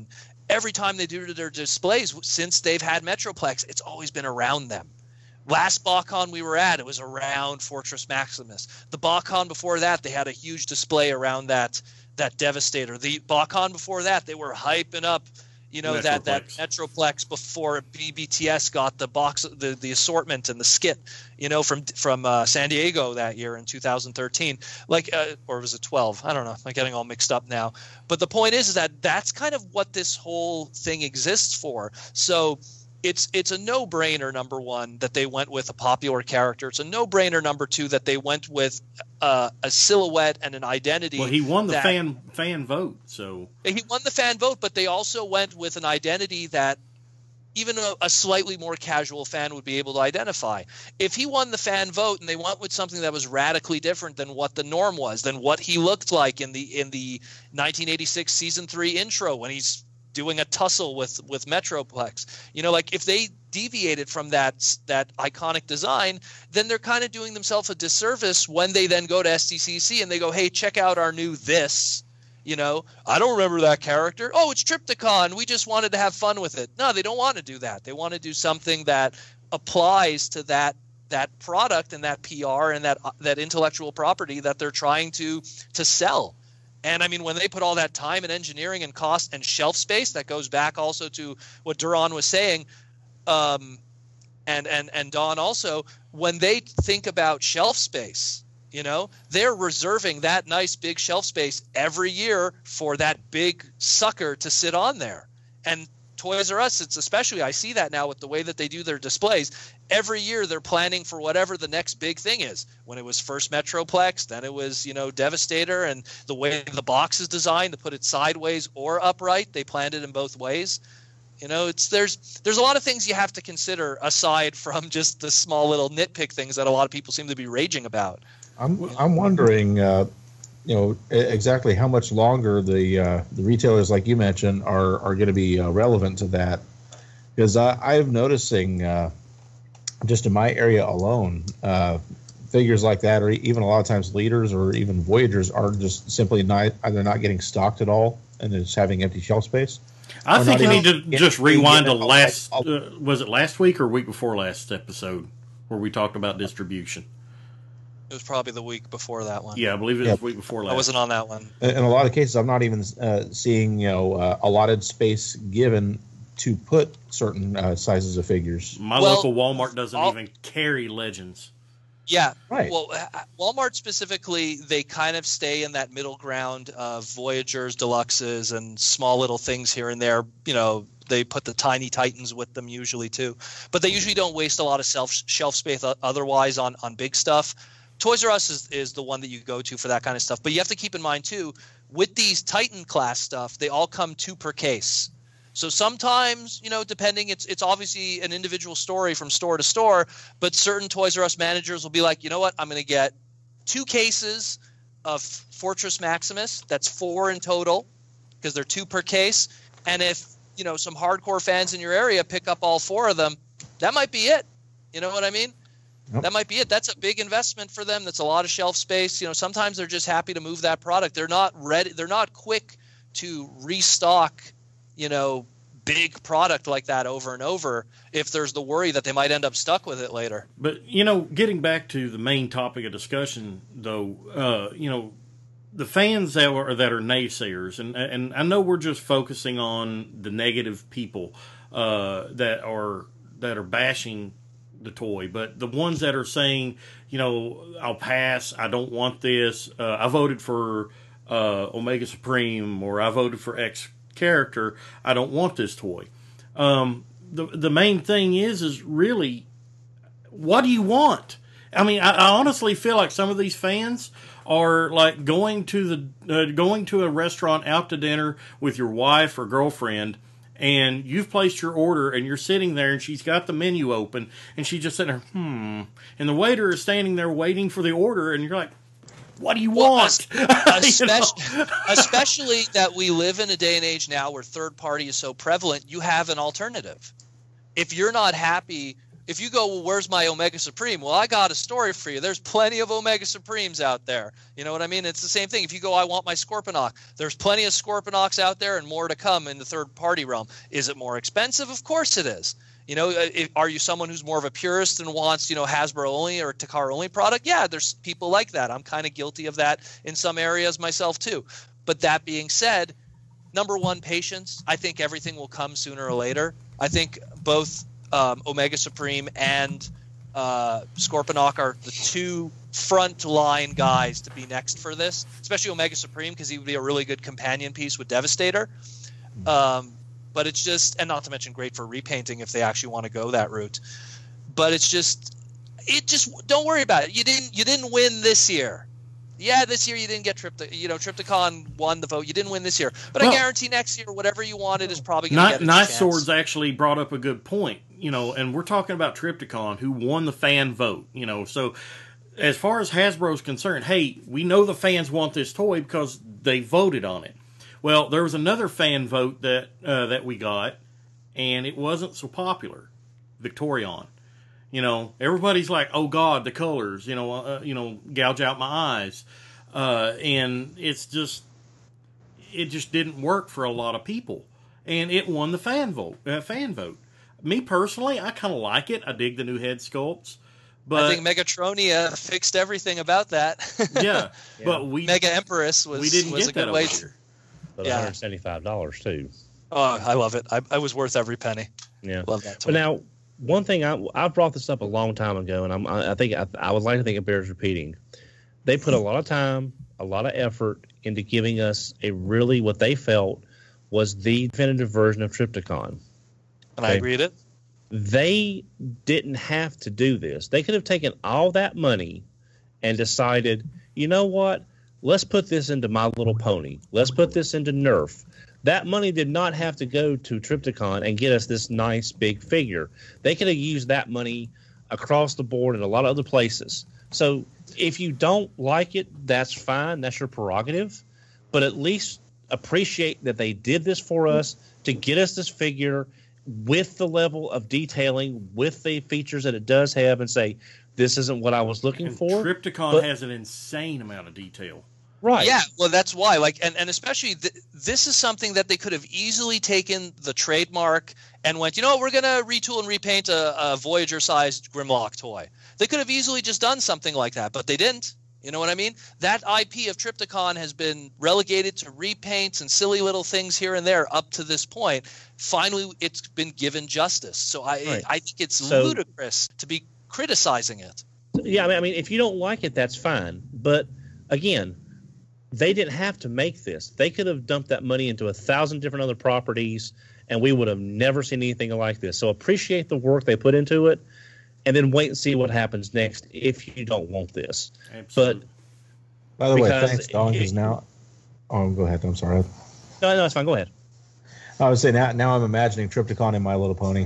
every time they do their displays since they've had Metroplex, it's always been around them. Last BotCon we were at, it was around Fortress Maximus. The BotCon before that, they had a huge display around that that Devastator. The BotCon before that, they were hyping up, you know, that that Metroplex before B B T S got the box, the the assortment and the skit, you know, from from uh, San Diego that year in two thousand thirteen. Like, uh, or was it twelve? I don't know. I'm getting all mixed up now. But the point is, is that that's kind of what this whole thing exists for. So it's it's a no-brainer, number one, that they went with a popular character. It's a no-brainer, number two, that they went with uh, a silhouette and an identity. Well, he won the that, fan fan vote, so he won the fan vote, but they also went with an identity that even a, a slightly more casual fan would be able to identify. If he won the fan vote and they went with something that was radically different than what the norm was, than what he looked like in the in the nineteen eighty-six season three intro when he's doing a tussle with with Metroplex, you know, like if they deviated from that that iconic design, then they're kind of doing themselves a disservice when they then go to S D C C and they go, hey, check out our new this. You know, I don't remember that character. Oh, it's Trypticon. We just wanted to have fun with it. No, they don't want to do that. They want to do something that applies to that that product and that P R and that that intellectual property that they're trying to to sell. And I mean, when they put all that time and engineering and cost and shelf space, that goes back also to what Duran was saying, um, and and and Don also, when they think about shelf space, you know, they're reserving that nice big shelf space every year for that big sucker to sit on there. And Toys R Us, it's especially, I see that now with the way that they do their displays. Every year they're planning for whatever the next big thing is. When it was first Metroplex, then it was, you know, Devastator, and the way the box is designed to put it sideways or upright, they planned it in both ways. You know, it's there's there's a lot of things you have to consider aside from just the small little nitpick things that a lot of people seem to be raging about. I'm I'm wondering, uh, you know, exactly how much longer the uh, the retailers, like you mentioned, are are going to be uh, relevant to that, because I, I'm noticing uh, just in my area alone, uh, figures like that, or even a lot of times leaders or even Voyagers, are just simply not either not getting stocked at all and it's having empty shelf space. I think you need to just rewind to I'll, last. I'll, I'll, uh, was it last week or week before last episode where we talked about distribution? It was probably the week before that one. Yeah, I believe it was yeah. the week before last. I wasn't on that one. In a lot of cases, I'm not even uh, seeing, you know, uh, allotted space given to put certain uh, sizes of figures. My well, local Walmart doesn't I'll, even carry Legends. Yeah, right. Well, Walmart specifically, they kind of stay in that middle ground of Voyagers, Deluxes, and small little things here and there. You know, they put the tiny Titans with them usually too, but they usually don't waste a lot of self shelf space otherwise on on big stuff. Toys R Us is, is the one that you go to for that kind of stuff. But you have to keep in mind, too, with these Titan class stuff, they all come two per case. So sometimes, you know, depending, it's it's obviously an individual story from store to store, but certain Toys R Us managers will be like, you know what, I'm going to get two cases of Fortress Maximus. That's four in total because they're two per case. And if, you know, some hardcore fans in your area pick up all four of them, that might be it. You know what I mean? Yep. That might be it. That's a big investment for them. That's a lot of shelf space. You know, sometimes they're just happy to move that product. They're not ready. They're not quick to restock, you know, big product like that over and over if there's the worry that they might end up stuck with it later. But, you know, getting back to the main topic of discussion, though, uh, you know, the fans that are, that are naysayers, and and I know we're just focusing on the negative people uh, that are that are bashing the toy, but the ones that are saying, you know, I'll pass, I don't want this, uh, I voted for uh, Omega Supreme, or I voted for X character, I don't want this toy. Um, the the main thing is, is really, what do you want? I mean, I, I honestly feel like some of these fans are like going to the uh, going to a restaurant out to dinner with your wife or girlfriend, and you've placed your order, and you're sitting there, and she's got the menu open, and she's just sitting there, hmm. And the waiter is standing there waiting for the order, and you're like, what do you well, want? Especially, you know? especially that we live in a day and age now where third party is so prevalent, you have an alternative. If you're not happy, if you go, well, where's my Omega Supreme? Well, I got a story for you. There's plenty of Omega Supremes out there. You know what I mean? It's the same thing. If you go, I want my Scorponok. There's plenty of Scorponoks out there and more to come in the third-party realm. Is it more expensive? Of course it is. You know, if, are you someone who's more of a purist and wants, you know, Hasbro only or Takara only product? Yeah, there's people like that. I'm kind of guilty of that in some areas myself too. But that being said, number one, patience. I think everything will come sooner or later. I think both um, Omega Supreme and uh, Scorponok are the two front line guys to be next for this, especially Omega Supreme, because he would be a really good companion piece with Devastator. Um, but it's just, and not to mention great for repainting if they actually want to go that route. But it's just, it just, don't worry about it. You didn't, you didn't win this year. Yeah, this year you didn't get Triptychon. You know, Triptychon won the vote. You didn't win this year, but well, I guarantee next year, whatever you wanted is probably going to get a Night chance. Swords actually brought up a good point. You know, and we're talking about Triptychon, who won the fan vote. You know, so as far as Hasbro's concerned, hey, we know the fans want this toy because they voted on it. Well, there was another fan vote that uh, that we got, and it wasn't so popular. Victorion. You know, everybody's like, "Oh God, the colors!" You know, uh, you know, gouge out my eyes, uh, and it's just, it just didn't work for a lot of people, and it won the fan vote. Uh, fan vote. Me personally, I kind of like it. I dig the new head sculpts, but I think Megatronia fixed everything about that. yeah, Yeah. but we Mega Empress was we didn't was get a good that way. over To, here. But Yeah. one hundred seventy-five dollars too. oh, I love it. I, I was worth every penny. Yeah. Love that toy. But now, one thing I I brought this up a long time ago, and I'm I think I, I would like to think it bears repeating. They put a lot of time, a lot of effort into giving us a really what they felt was the definitive version of Triptychon. and I okay. agreed it. They didn't have to do this. They could have taken all that money and decided, you know what? Let's put this into My Little Pony. Let's put this into Nerf. That money did not have to go to Triptychon and get us this nice big figure. They could have used that money across the board in a lot of other places. So if you don't like it, that's fine. That's your prerogative. But at least appreciate that they did this for us to get us this figure with the level of detailing, with the features that it does have, and say, this isn't what I was looking And for. Triptychon but- has an insane amount of detail. Right. Yeah, well, that's why. Like, and, and especially th- this is something that they could have easily taken the trademark and went, you know, we're going to retool and repaint a, a Voyager-sized Grimlock toy. They could have easily just done something like that, but they didn't. You know what I mean? That I P of Triptychon has been relegated to repaints and silly little things here and there up to this point. Finally, it's been given justice. So I, Right. I think it's So- ludicrous to be criticizing it. Yeah, I mean, I mean, if you don't like it, that's fine. But again, they didn't have to make this. They could have dumped that money into a thousand different other properties, and we would have never seen anything like this. So appreciate the work they put into it, and then wait and see what happens next if you don't want this. Absolutely. By the way, Because thanks, Don, because it- now. Oh, go ahead. I'm sorry. No, no, it's fine. Go ahead. I would say now, now I'm imagining Triptychon in My Little Pony.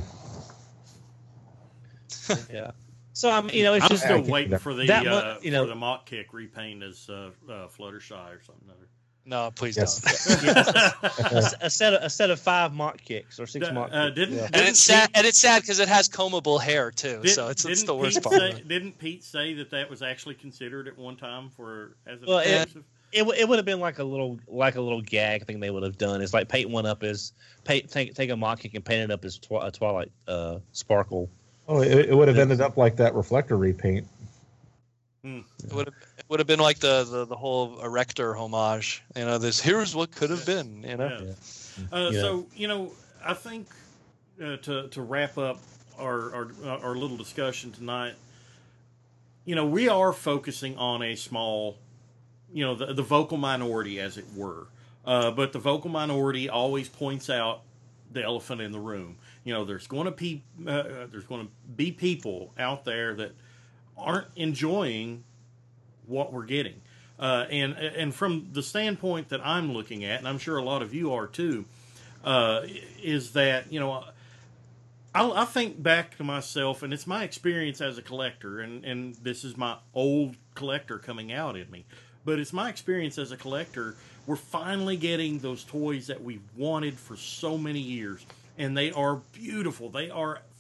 Yeah. So I'm, you know, it's I'm just still I can't- waiting for the that mu- uh, you know- for the mock kick repaint as uh, uh, Fluttershy or something other. No, please Yes. don't. a, a set of a set of five mock kicks or six mock Uh, kicks. didn't, Yeah. didn't And it's sad. Pete- And it's sad because it has combable hair too. didn't- so it's, it's didn't the worst Pete part. say- didn't Pete say that that was actually considered at one time for as an Well, it- exclusive? It, w- it would have been like a little like a little gag thing they would have done. It's like paint one up as paint, take take a mock kick and paint it up as twi- a Twilight uh, Sparkle. Oh, it, it would have ended up like that reflector repaint. It would have it would have been like the, the, the whole Erector homage. You know, this here's what could have been. You know, Yeah. Uh, Yeah. So you know, I think uh, to to wrap up our, our our little discussion tonight, you know, we are focusing on a small, you know, the the vocal minority, as it were. Uh, but the vocal minority always points out the elephant in the room. You know, there's going to be uh, there's going to be people out there that aren't enjoying what we're getting. Uh, and and from the standpoint that I'm looking at, and I'm sure a lot of you are too, uh, is that, you know, I, I think back to myself, and it's my experience as a collector, and, and this is my old collector coming out in me, but it's my experience as a collector. We're finally getting those toys that we've wanted for so many years, and they are beautiful. They are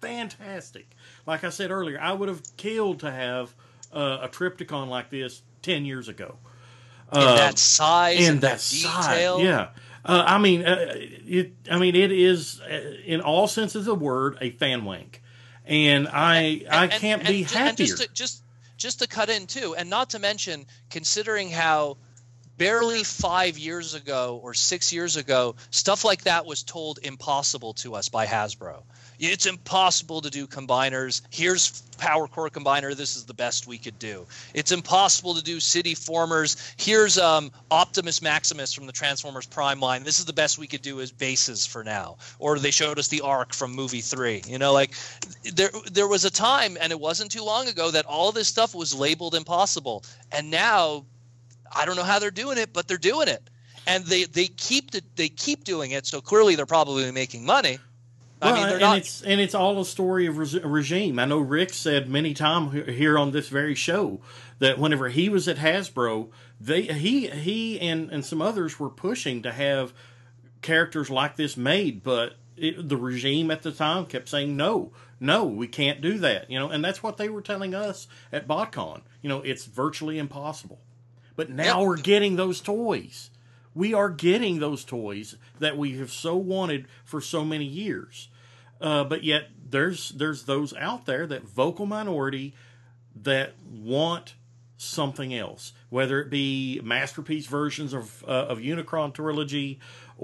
fantastic. Like I said earlier, I would have killed to have uh, a Triptychon like this ten years ago. In Uh, that size in and that, that size, detail. yeah. Uh, I mean, uh, it. I mean, it is uh, in all senses of the word a fan wank, and I I And- can't and- be and ju- happier. And just, to, just just to cut in too, and not to mention, considering how barely five years ago or six years ago, stuff like that was told impossible to us by Hasbro. It's impossible to do combiners. Here's Power Core Combiner. This is the best we could do. It's impossible to do City Formers. Here's um, Optimus Maximus from the Transformers Prime line. This is the best we could do as bases for now. Or they showed us the Ark from movie three. You know, like there there was a time, and it wasn't too long ago, that all this stuff was labeled impossible. And now, I don't know how they're doing it, but they're doing it. And they, they keep the, they keep doing it, so clearly they're probably making money. Well, I mean, they're and not. it's and it's all a story of res- regime. I know Rick said many times here on this very show that whenever he was at Hasbro, they he he and, and some others were pushing to have characters like this made, but it, the regime at the time kept saying no, no, we can't do that. You know, and that's what they were telling us at BotCon. You know, it's virtually impossible. But now Yep. we're getting those toys. We are getting those toys that we have so wanted for so many years. Uh, but yet there's there's those out there, that vocal minority, that want something else, whether it be masterpiece versions of uh, of Unicron trilogy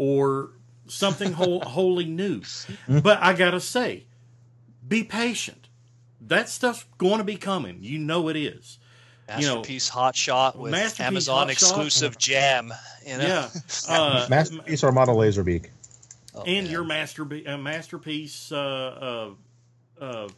or something whole, wholly new. But I gotta say, be patient. That stuff's going to be coming. You know it is. Masterpiece Hot Shot with Masterpiece Amazon Hot Shot. exclusive jam. You know? Yeah. Uh, Masterpiece or model Laserbeak. Oh, and man. your master uh, masterpiece uh, uh, uh,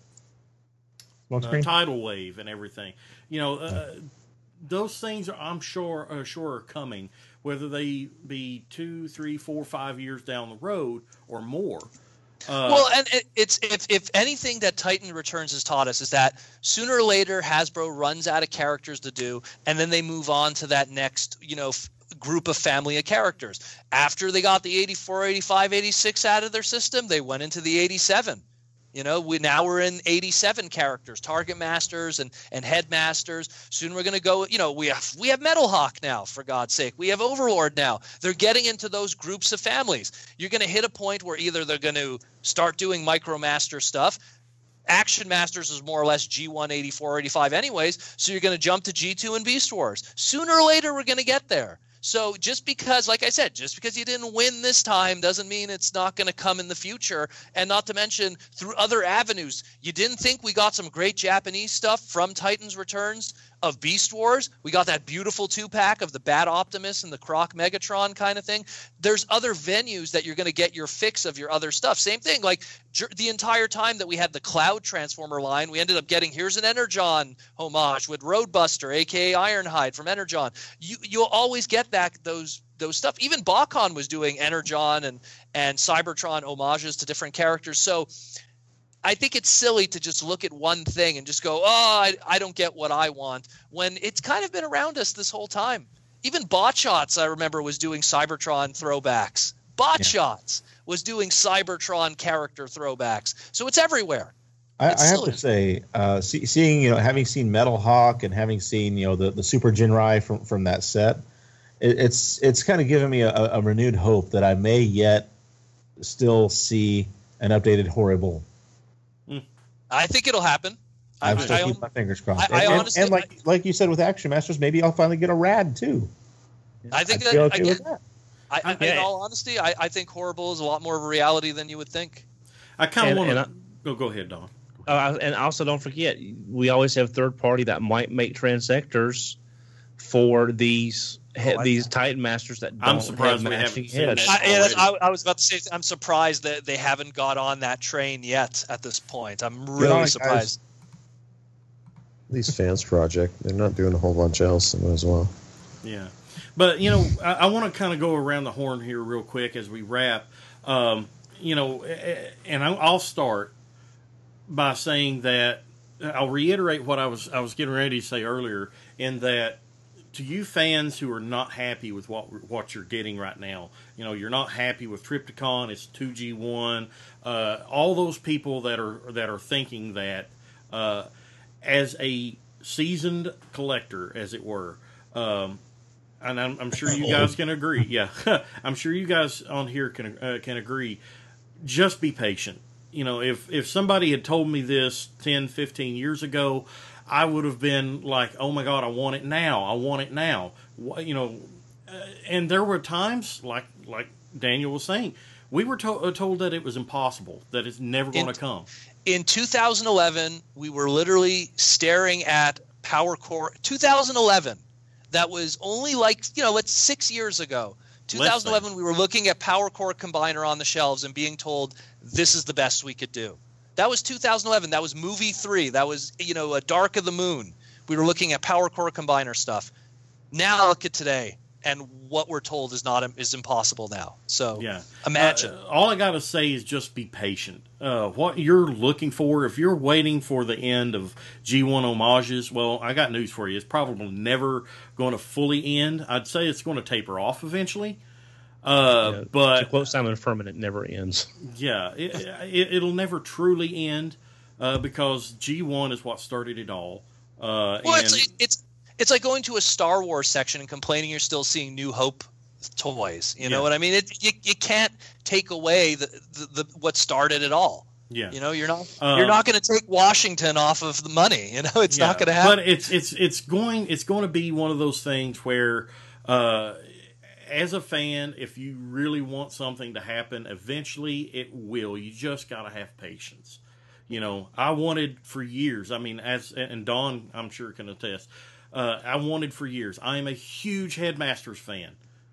Smoke uh, screen? tidal wave and everything. You know, uh, those things are, I'm sure uh, sure are coming, whether they be two, three, four, five years down the road or more. Uh, Well, and it, it's if if anything that Titan Returns has taught us is that sooner or later Hasbro runs out of characters to do, and then they move on to that next, you know, f- group of family of characters. After they got the eighty-four, eighty-five, eighty-six out of their system, they went into the eighty-seven. You know, we now we're in eighty-seven characters, Target Masters and and Headmasters. Soon we're going to go. You know, we have we have Metal Hawk now, for God's sake. We have Overlord now. They're getting into those groups of families. You're going to hit a point where either they're going to start doing Micromaster stuff. Action Masters is more or less G one, eighty-four, eighty-five anyways, so you're going to jump to G two and Beast Wars. Sooner or later, we're going to get there. So just because, like I said, just because you didn't win this time doesn't mean it's not going to come in the future. And not to mention through other avenues. You didn't think we got some great Japanese stuff from Titans Returns of Beast Wars? We got that beautiful two-pack of the Bad Optimus and the Croc Megatron kind of thing. There's other venues that you're going to get your fix of your other stuff. Same thing, like the entire time that we had the Cloud Transformer line, we ended up getting, here's an Energon homage with Roadbuster, a k a. Ironhide from Energon. You, you'll always get back those those stuff. Even BotCon was doing Energon and, and Cybertron homages to different characters. So I think it's silly to just look at one thing and just go, oh, I, I don't get what I want, when it's kind of been around us this whole time. Even BotShots, I remember, was doing Cybertron throwbacks. BotShots yeah. was doing Cybertron character throwbacks. So it's everywhere. I, It's I have silly. to say, uh, see, seeing, you know, having seen Metal Hawk and having seen, you know, the, the Super Jinrai from, from that set, it, it's it's kind of given me a, a renewed hope that I may yet still see an updated Horrible. I think it'll happen. I, I'm still I, keeping my fingers crossed. I- I and, and- honestly- and like like you said with Action Masters, maybe I'll finally get a Rad too. I think I'd that, be okay again, with that. I, I, in Yeah. all honesty, I, I think Horrible is a lot more of a reality than you would think. I kind of and- want and I- to go. Go ahead, Don. Uh, and also, don't forget, we always have third party that might make transectors for these he- Oh, I- these Titan Masters that don't I'm surprised have we matching haven't seen heads. that. I, yeah, that's- already. I, I was about to say, I'm surprised that they haven't got on that train yet at this point. I'm really on it, guys. surprised. These fans project, they're not doing a whole bunch else as well. Yeah, but you know, I, I want to kind of go around the horn here real quick as we wrap. Um, you know, eh, and I- I'll start by saying that I'll reiterate what I was I was getting ready to say earlier, in that to you fans who are not happy with what what you're getting right now, you know, you're not happy with Trypticon. It's two G one. Uh, all those people that are that are thinking that, uh, as a seasoned collector, as it were, um, and I'm, I'm sure you guys can agree. Yeah, I'm sure you guys on here can uh, can agree. Just be patient. You know, if if somebody had told me this ten, fifteen years ago, I would have been like, oh my God, I want it now. I want it now. You know, and there were times, like like Daniel was saying, we were to- told that it was impossible, that it's never going to come. In two thousand eleven, we were literally staring at Power Core. two thousand eleven, that was only like, you know, it's six years ago. twenty eleven, we were looking at Power Core Combiner on the shelves and being told this is the best we could do. That was two thousand eleven. That was movie three. That was, you know, a Dark of the Moon. We were looking at Power Core Combiner stuff. Now look at today, and what we're told is not is impossible now. So yeah, imagine. Uh, all I got to say is just be patient. Uh, what you're looking for, if you're waiting for the end of G one homages, well, I got news for you. It's probably never going to fully end. I'd say it's going to taper off eventually. Uh, yeah, but to quote Simon Furman, it never ends. Yeah, it, it, it'll never truly end uh, because G one is what started it all. Uh, well, and it's, it's it's like going to a Star Wars section and complaining you're still seeing New Hope toys. You know yeah. what I mean? It, you you can't take away the, the, the what started it all. Yeah, you know, you're not um, you're not going to take Washington off of the money. You know, it's yeah, not going to happen. But it's it's it's going it's going to be one of those things where. Uh, As a fan, if you really want something to happen, eventually it will. You just got to have patience. You know, I wanted for years, I mean, as and Dawn, I'm sure, can attest, uh, I wanted for years. I am a huge Headmasters fan.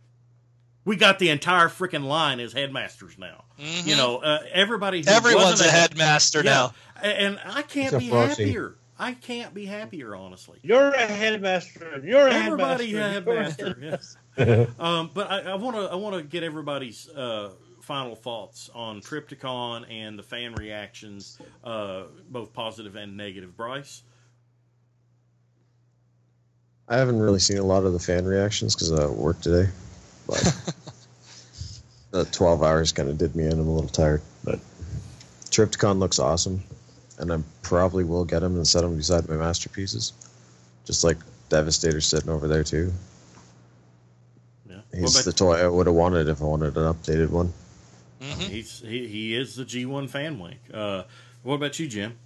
We got the entire freaking line as Headmasters now. Mm-hmm. You know, uh, everybody. Who Everyone's wasn't a Headmaster yeah, now. And I can't Except be Frosty. happier. I can't be happier, honestly. You're a headmaster. You're a Everybody headmaster. a headmaster. Yes. um, but I want to I want to get everybody's uh, final thoughts on Trypticon and the fan reactions, uh, both positive and negative. Bryce, I haven't really seen a lot of the fan reactions because I work today, but the twelve hours kind of did me in. I'm a little tired, but Trypticon looks awesome, and I probably will get them and set them beside my masterpieces, just like Devastator sitting over there too. yeah, He's What the about- toy I would have wanted if I wanted an updated one. Mm-hmm. he's he, he is the G one fan link. Uh, what about you, Jim?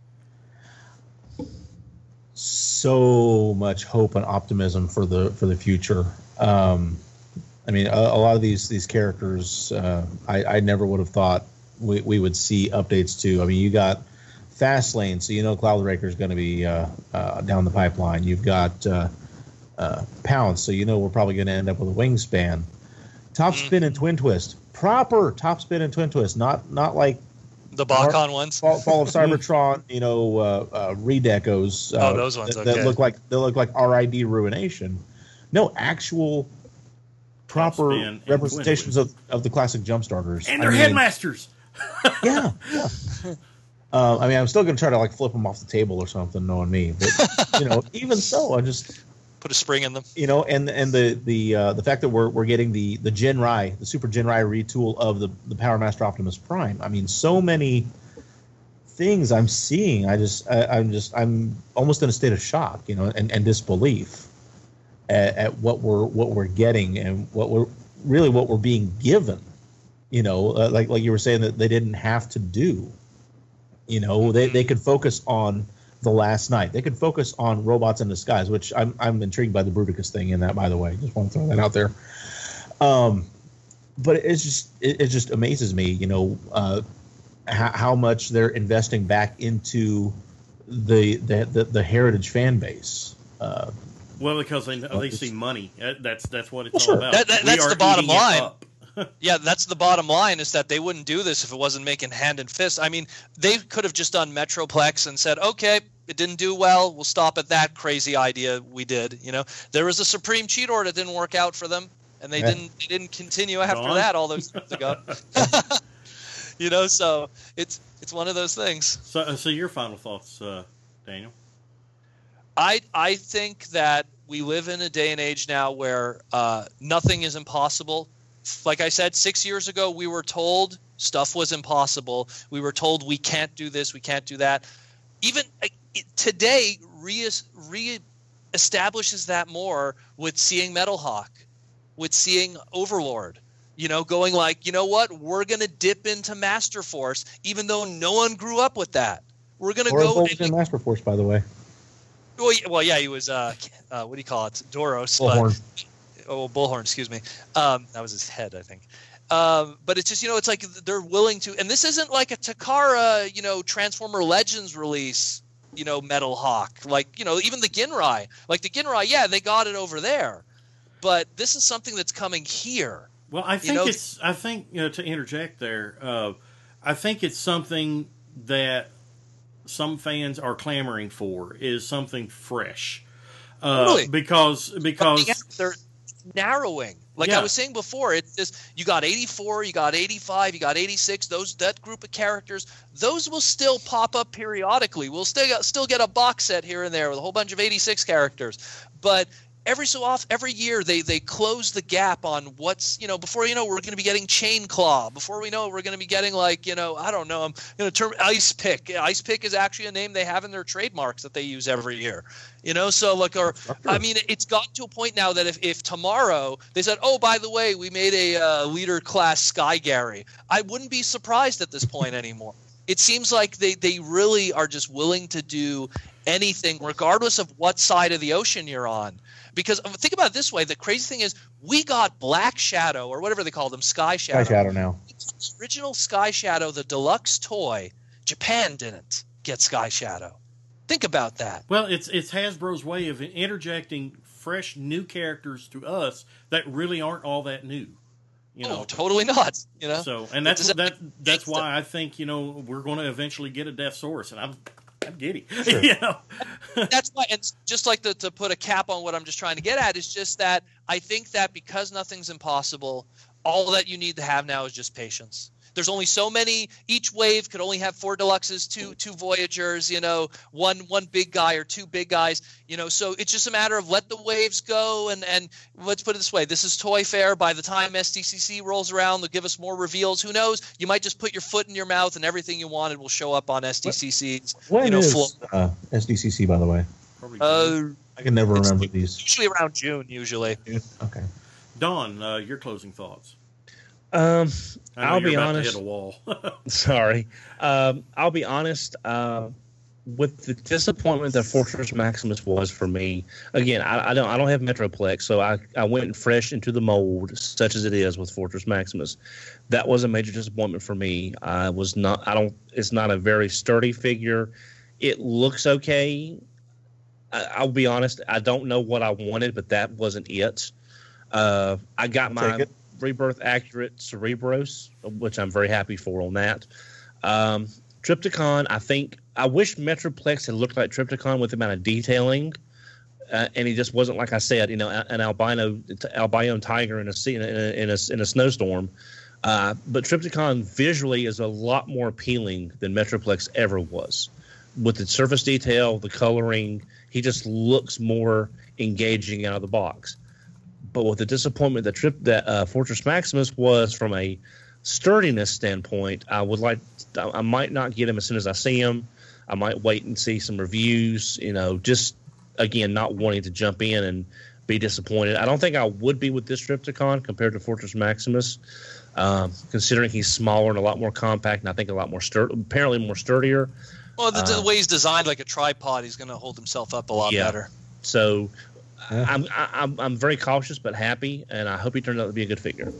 So much hope and optimism for the for the future. Um, I mean, a, a lot of these these characters, uh, I, I never would have thought we, we would see updates to. I mean, you got Fastlane, so you know Cloudbreaker is going to be uh, uh, down the pipeline. You've got uh, uh, Pounce, so you know we're probably going to end up with a Wingspan. Top Spin and Twin Twist, proper Top Spin and Twin Twist, not not like The Bacon ones. Fall, Fall of Cybertron, you know, uh, uh, redecos. Uh, Oh, those ones, that, that okay. look like they look like R I D Ruination. No, actual proper Spin and representations of, of the classic jump starters. And I they're mean, headmasters. Yeah, yeah. Uh, I mean, I'm still going to try to like flip them off the table or something, knowing me. But you know, even so, I just Put a spring in them. you know, and and the the uh, the fact that we're we're getting the the Jinrai, the Super Jinrai retool of the the Power Master Optimus Prime. I mean, so many things I'm seeing. I just I, I'm just I'm almost in a state of shock, you know, and, and disbelief at, at what we're what we're getting and what we're really what we're being given. You know, uh, like like you were saying that they didn't have to do. You know, they they could focus on the last night. They could focus on robots in disguise, which I'm I'm intrigued by the Bruticus thing in that, by the way. Just want to throw that out there. Um, but it's just it, it just amazes me, you know, uh, how, how much they're investing back into the the the, the heritage fan base. Uh, Well, because they they see money. Uh, That's that's what it's Well, all sure. about. That- that- We that's are the bottom eating it line. up. Yeah, that's the bottom line, is that they wouldn't do this if it wasn't making hand and fist. I mean, they could have just done Metroplex and said, okay, it didn't do well, we'll stop at that crazy idea we did. You know, there was a Supreme Cheetor that didn't work out for them, and they Yeah. didn't they didn't continue after Gone. that all those years ago. You know, so it's it's one of those things. So, uh, so your final thoughts, uh, Daniel? I I think that we live in a day and age now where uh, nothing is impossible. Like I said, six years ago, we were told stuff was impossible. We were told we can't do this, we can't do that. Even uh, today, re, re establishes that more with seeing Metal Hawk, with seeing Overlord. You know, going like, you know what, we're going to dip into Master Force, even though no one grew up with that. We're going to go and, in Master Force, by the way. Well, yeah, well, yeah he was, uh, uh, what do you call it, Doros. Bullhorn. But, oh, Bullhorn, excuse me. Um, that was his head, I think. Um, but it's just, you know, it's like they're willing to, and this isn't like a Takara, you know, Transformer Legends release, you know, Metal Hawk. Like, you know, even the Ginrai. Like the Ginrai, yeah, they got it over there. But this is something that's coming here. Well, I think you know, it's. I think you know, to interject there, uh, I think it's something that some fans are clamoring for is something fresh, uh, Totally. because because they're narrowing. Like Yeah. I was saying before, it's just you got eighty-four, you got eighty-five, you got eighty-six. Those that group of characters, those will still pop up periodically. We'll still get, still get a box set here and there with a whole bunch of eighty-six characters, but. Every so often, every year, they, they close the gap on what's, you know, before you know, we're going to be getting Chain Claw. Before we know, we're going to be getting, like, you know, I don't know, I'm going to term Ice Pick. Ice Pick is actually a name they have in their trademarks that they use every year. You know, so, like, or, I mean, it's gotten to a point now that if, if tomorrow they said, oh, by the way, we made a uh, leader class Sky Gary, I wouldn't be surprised at this point anymore. It seems like they, they really are just willing to do anything, regardless of what side of the ocean you're on. Because think about it this way, the crazy thing is we got Black Shadow, or whatever they call them, Sky Shadow. Sky Shadow now. The original Sky Shadow, the deluxe toy, Japan didn't get Sky Shadow. Think about that. well, it's it's Hasbro's way of interjecting fresh new characters to us that really aren't all that new. You know, Oh, totally not. You know, so and that's Does that that- that's why I think you know we're going to eventually get a Death Source, and I'm I'm giddy. you know, that's why, and just like the, to put a cap on what I'm just trying to get at is just that I think that because nothing's impossible, all that you need to have now is just patience. There's only so many. Each wave could only have four deluxes, two two Voyagers, you know, one one big guy or two big guys, you know. So it's just a matter of let the waves go, and and let's put it this way: this is Toy Fair. By the time S D C C rolls around, they'll give us more reveals. Who knows? You might just put your foot in your mouth, and everything you wanted will show up on S D C C's. When you know, is floor. uh, S D C C, by the way? probably Uh, I can never It's- remember these. usually around June. Usually. Okay. Don, uh, your closing thoughts. Um, I know I'll you're be about honest. to hit a wall. Sorry. Um, I'll be honest. Uh, with the disappointment that Fortress Maximus was for me, again, I, I don't, I don't have Metroplex, so I, I went fresh into the mold, such as it is with Fortress Maximus. That was a major disappointment for me. I was not. I don't. It's not a very sturdy figure. It looks okay. I, I'll be honest. I don't know what I wanted, but that wasn't it. Uh, I got I'll my take it. Rebirth Accurate Cerebros, which I'm very happy for on that. Um, Triptychon, I think I wish Metroplex had looked like Triptychon with the amount of detailing, uh, and he just wasn't, like I said, you know, an albino albino tiger in a sea- in a in a, in a snowstorm. Uh, but Triptychon visually is a lot more appealing than Metroplex ever was. With the surface detail, the coloring, he just looks more engaging out of the box. But with the disappointment that trip that uh, Fortress Maximus was from a sturdiness standpoint, I would like I might not get him as soon as I see him. I might wait and see some reviews. You know, just again not wanting to jump in and be disappointed. I don't think I would be with this Triptychon compared to Fortress Maximus, um, considering he's smaller and a lot more compact, and I think a lot more stur- apparently more sturdier. Well, the, the Uh, way he's designed like a tripod, he's going to hold himself up a lot Yeah. better. So. Yeah. I'm, I- I'm I'm very cautious but happy, and I hope he turns out to be a good figure.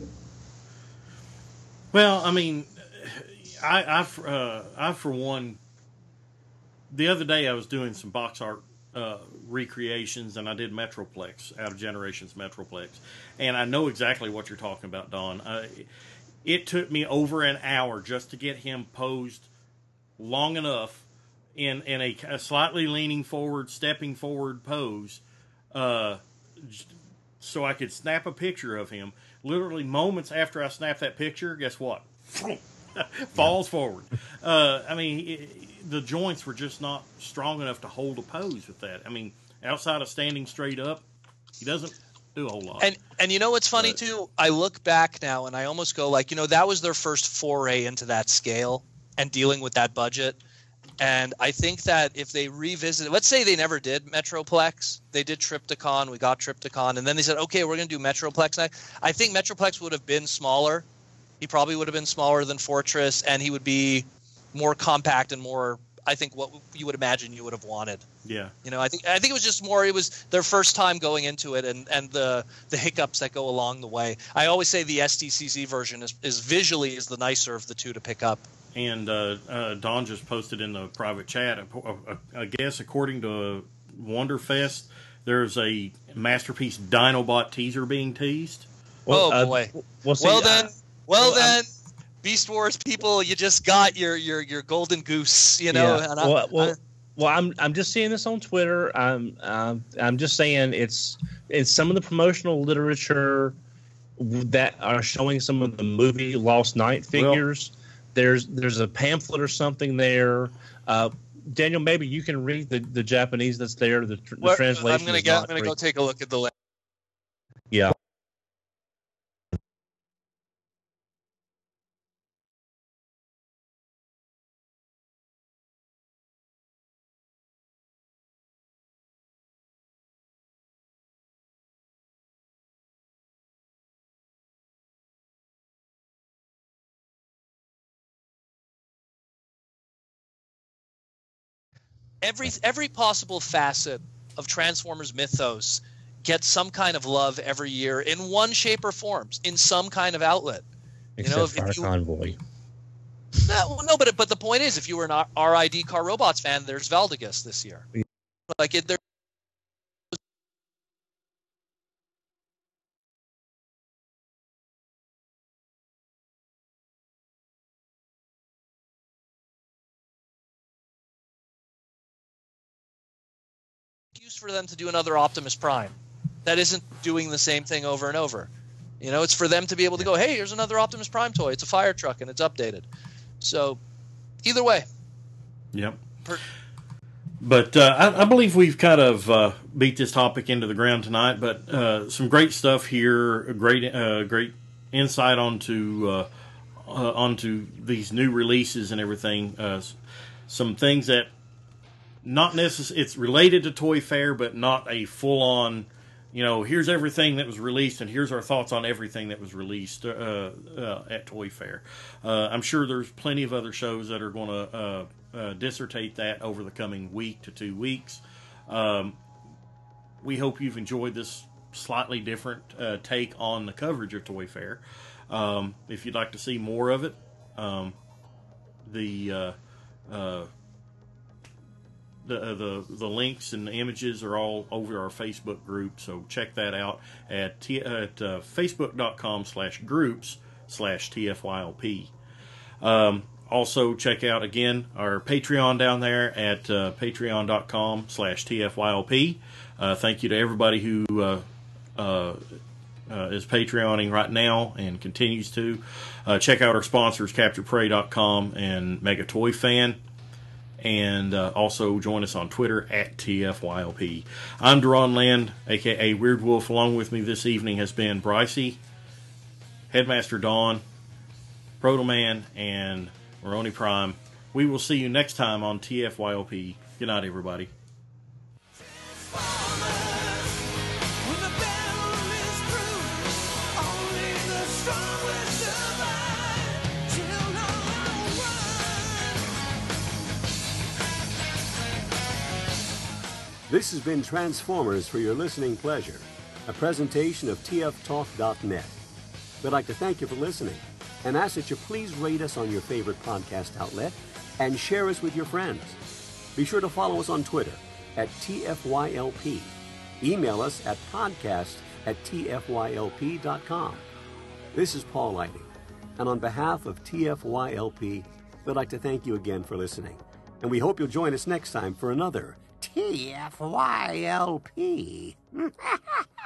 Well, I mean, I, I, for- uh, I for one, the other day I was doing some box art uh, recreations, and I did Metroplex out of Generations Metroplex, and I know exactly what you're talking about, Don. Uh, it took me over an hour just to get him posed long enough in in a, a slightly leaning forward, stepping forward pose. Uh, so I could snap a picture of him. Literally moments after I snapped that picture, guess what? Falls forward. Uh, I mean, it, the joints were just not strong enough to hold a pose with that. I mean, outside of standing straight up, He doesn't do a whole lot. And and you know what's funny But- too? I look back now and I almost go like, you know, that was their first foray into that scale and dealing with that budget. And I think that if they revisit, let's say they never did Metroplex, they did Triptychon, we got Triptychon, and then they said, okay, we're going to do Metroplex. I, I think Metroplex would have been smaller. He probably would have been smaller than Fortress, and he would be more compact and more, I think, what you would imagine you would have wanted. Yeah. You know, I think I think it was just more. It was their first time going into it, and, and the the hiccups that go along the way. I always say the S T C C version is, is visually is the nicer of the two to pick up. And uh, uh, Don just posted in the private chat, uh, uh, I guess according to Wonderfest, there's a Masterpiece Dinobot teaser being teased. oh uh, boy. Well, see, well then, uh, well, well, then, Beast Wars people, you just got your your your golden goose. You know. Yeah. And I, well, well, I, well, I'm I'm just seeing this on Twitter. I'm um, I'm just saying it's it's some of the promotional literature that are showing some of the movie Lost Night figures. Well, there's there's a pamphlet or something there. Uh, Daniel, maybe you can read the, the Japanese that's there. The, the what, translation. I'm gonna is get. I'm not gonna free. go take a look at the list. Yeah. Every every possible facet of Transformers mythos gets some kind of love every year in one shape or forms, in some kind of outlet. Except you know, if, for if our you, convoy. no, no, but but the point is, if you were an R I D Car Robots fan, there's Valdegus this year. Yeah. Like it, there. Excuse for them to do another Optimus Prime. That isn't doing the same thing over and over. You know, it's for them to be able to go, hey, here's another Optimus Prime toy. It's a fire truck and it's updated. So, either way. Yep. Per- But uh, I, I believe we've kind of uh, beat this topic into the ground tonight. But uh, some great stuff here, a great, uh, great insight onto uh, uh, onto these new releases and everything. Uh, some things that not necessarily it's related to Toy Fair, but not a full on. You know, here's everything that was released, and here's our thoughts on everything that was released uh, uh, at Toy Fair. Uh, I'm sure there's plenty of other shows that are going to uh, uh, dissertate that over the coming week to two weeks. Um, we hope you've enjoyed this slightly different uh, take on the coverage of Toy Fair. Um, if you'd like to see more of it, um, the uh, uh, The, uh, the the links and the images are all over our Facebook group, so check that out at t- at uh, facebook.com slash groups slash TFYLP. Um, also, check out again our Patreon down there at uh, patreon.com slash TFYLP. Uh, thank you to everybody who uh, uh, uh, is Patreoning right now and continues to. Uh, check out our sponsors, capture prey dot com and Mega Toy Fan. And uh, also join us on Twitter at T F Y L P. I'm Deron Land, a k a. Weird Wolf. Along with me this evening has been Brycey, Headmaster Dawn, Protoman, and Moroni Prime. We will see you next time on T F Y L P. Good night, everybody. When the battle is through, only the strong will survive. Till no one. This has been Transformers for your listening pleasure, a presentation of T F talk dot net. We'd like to thank you for listening and ask that you please rate us on your favorite podcast outlet and share us with your friends. Be sure to follow us on Twitter at T F Y L P. Email us at podcast at T F Y L P dot com. This is Paul Lighting, and on behalf of T F Y L P, we'd like to thank you again for listening. And we hope you'll join us next time for another T F Y L P.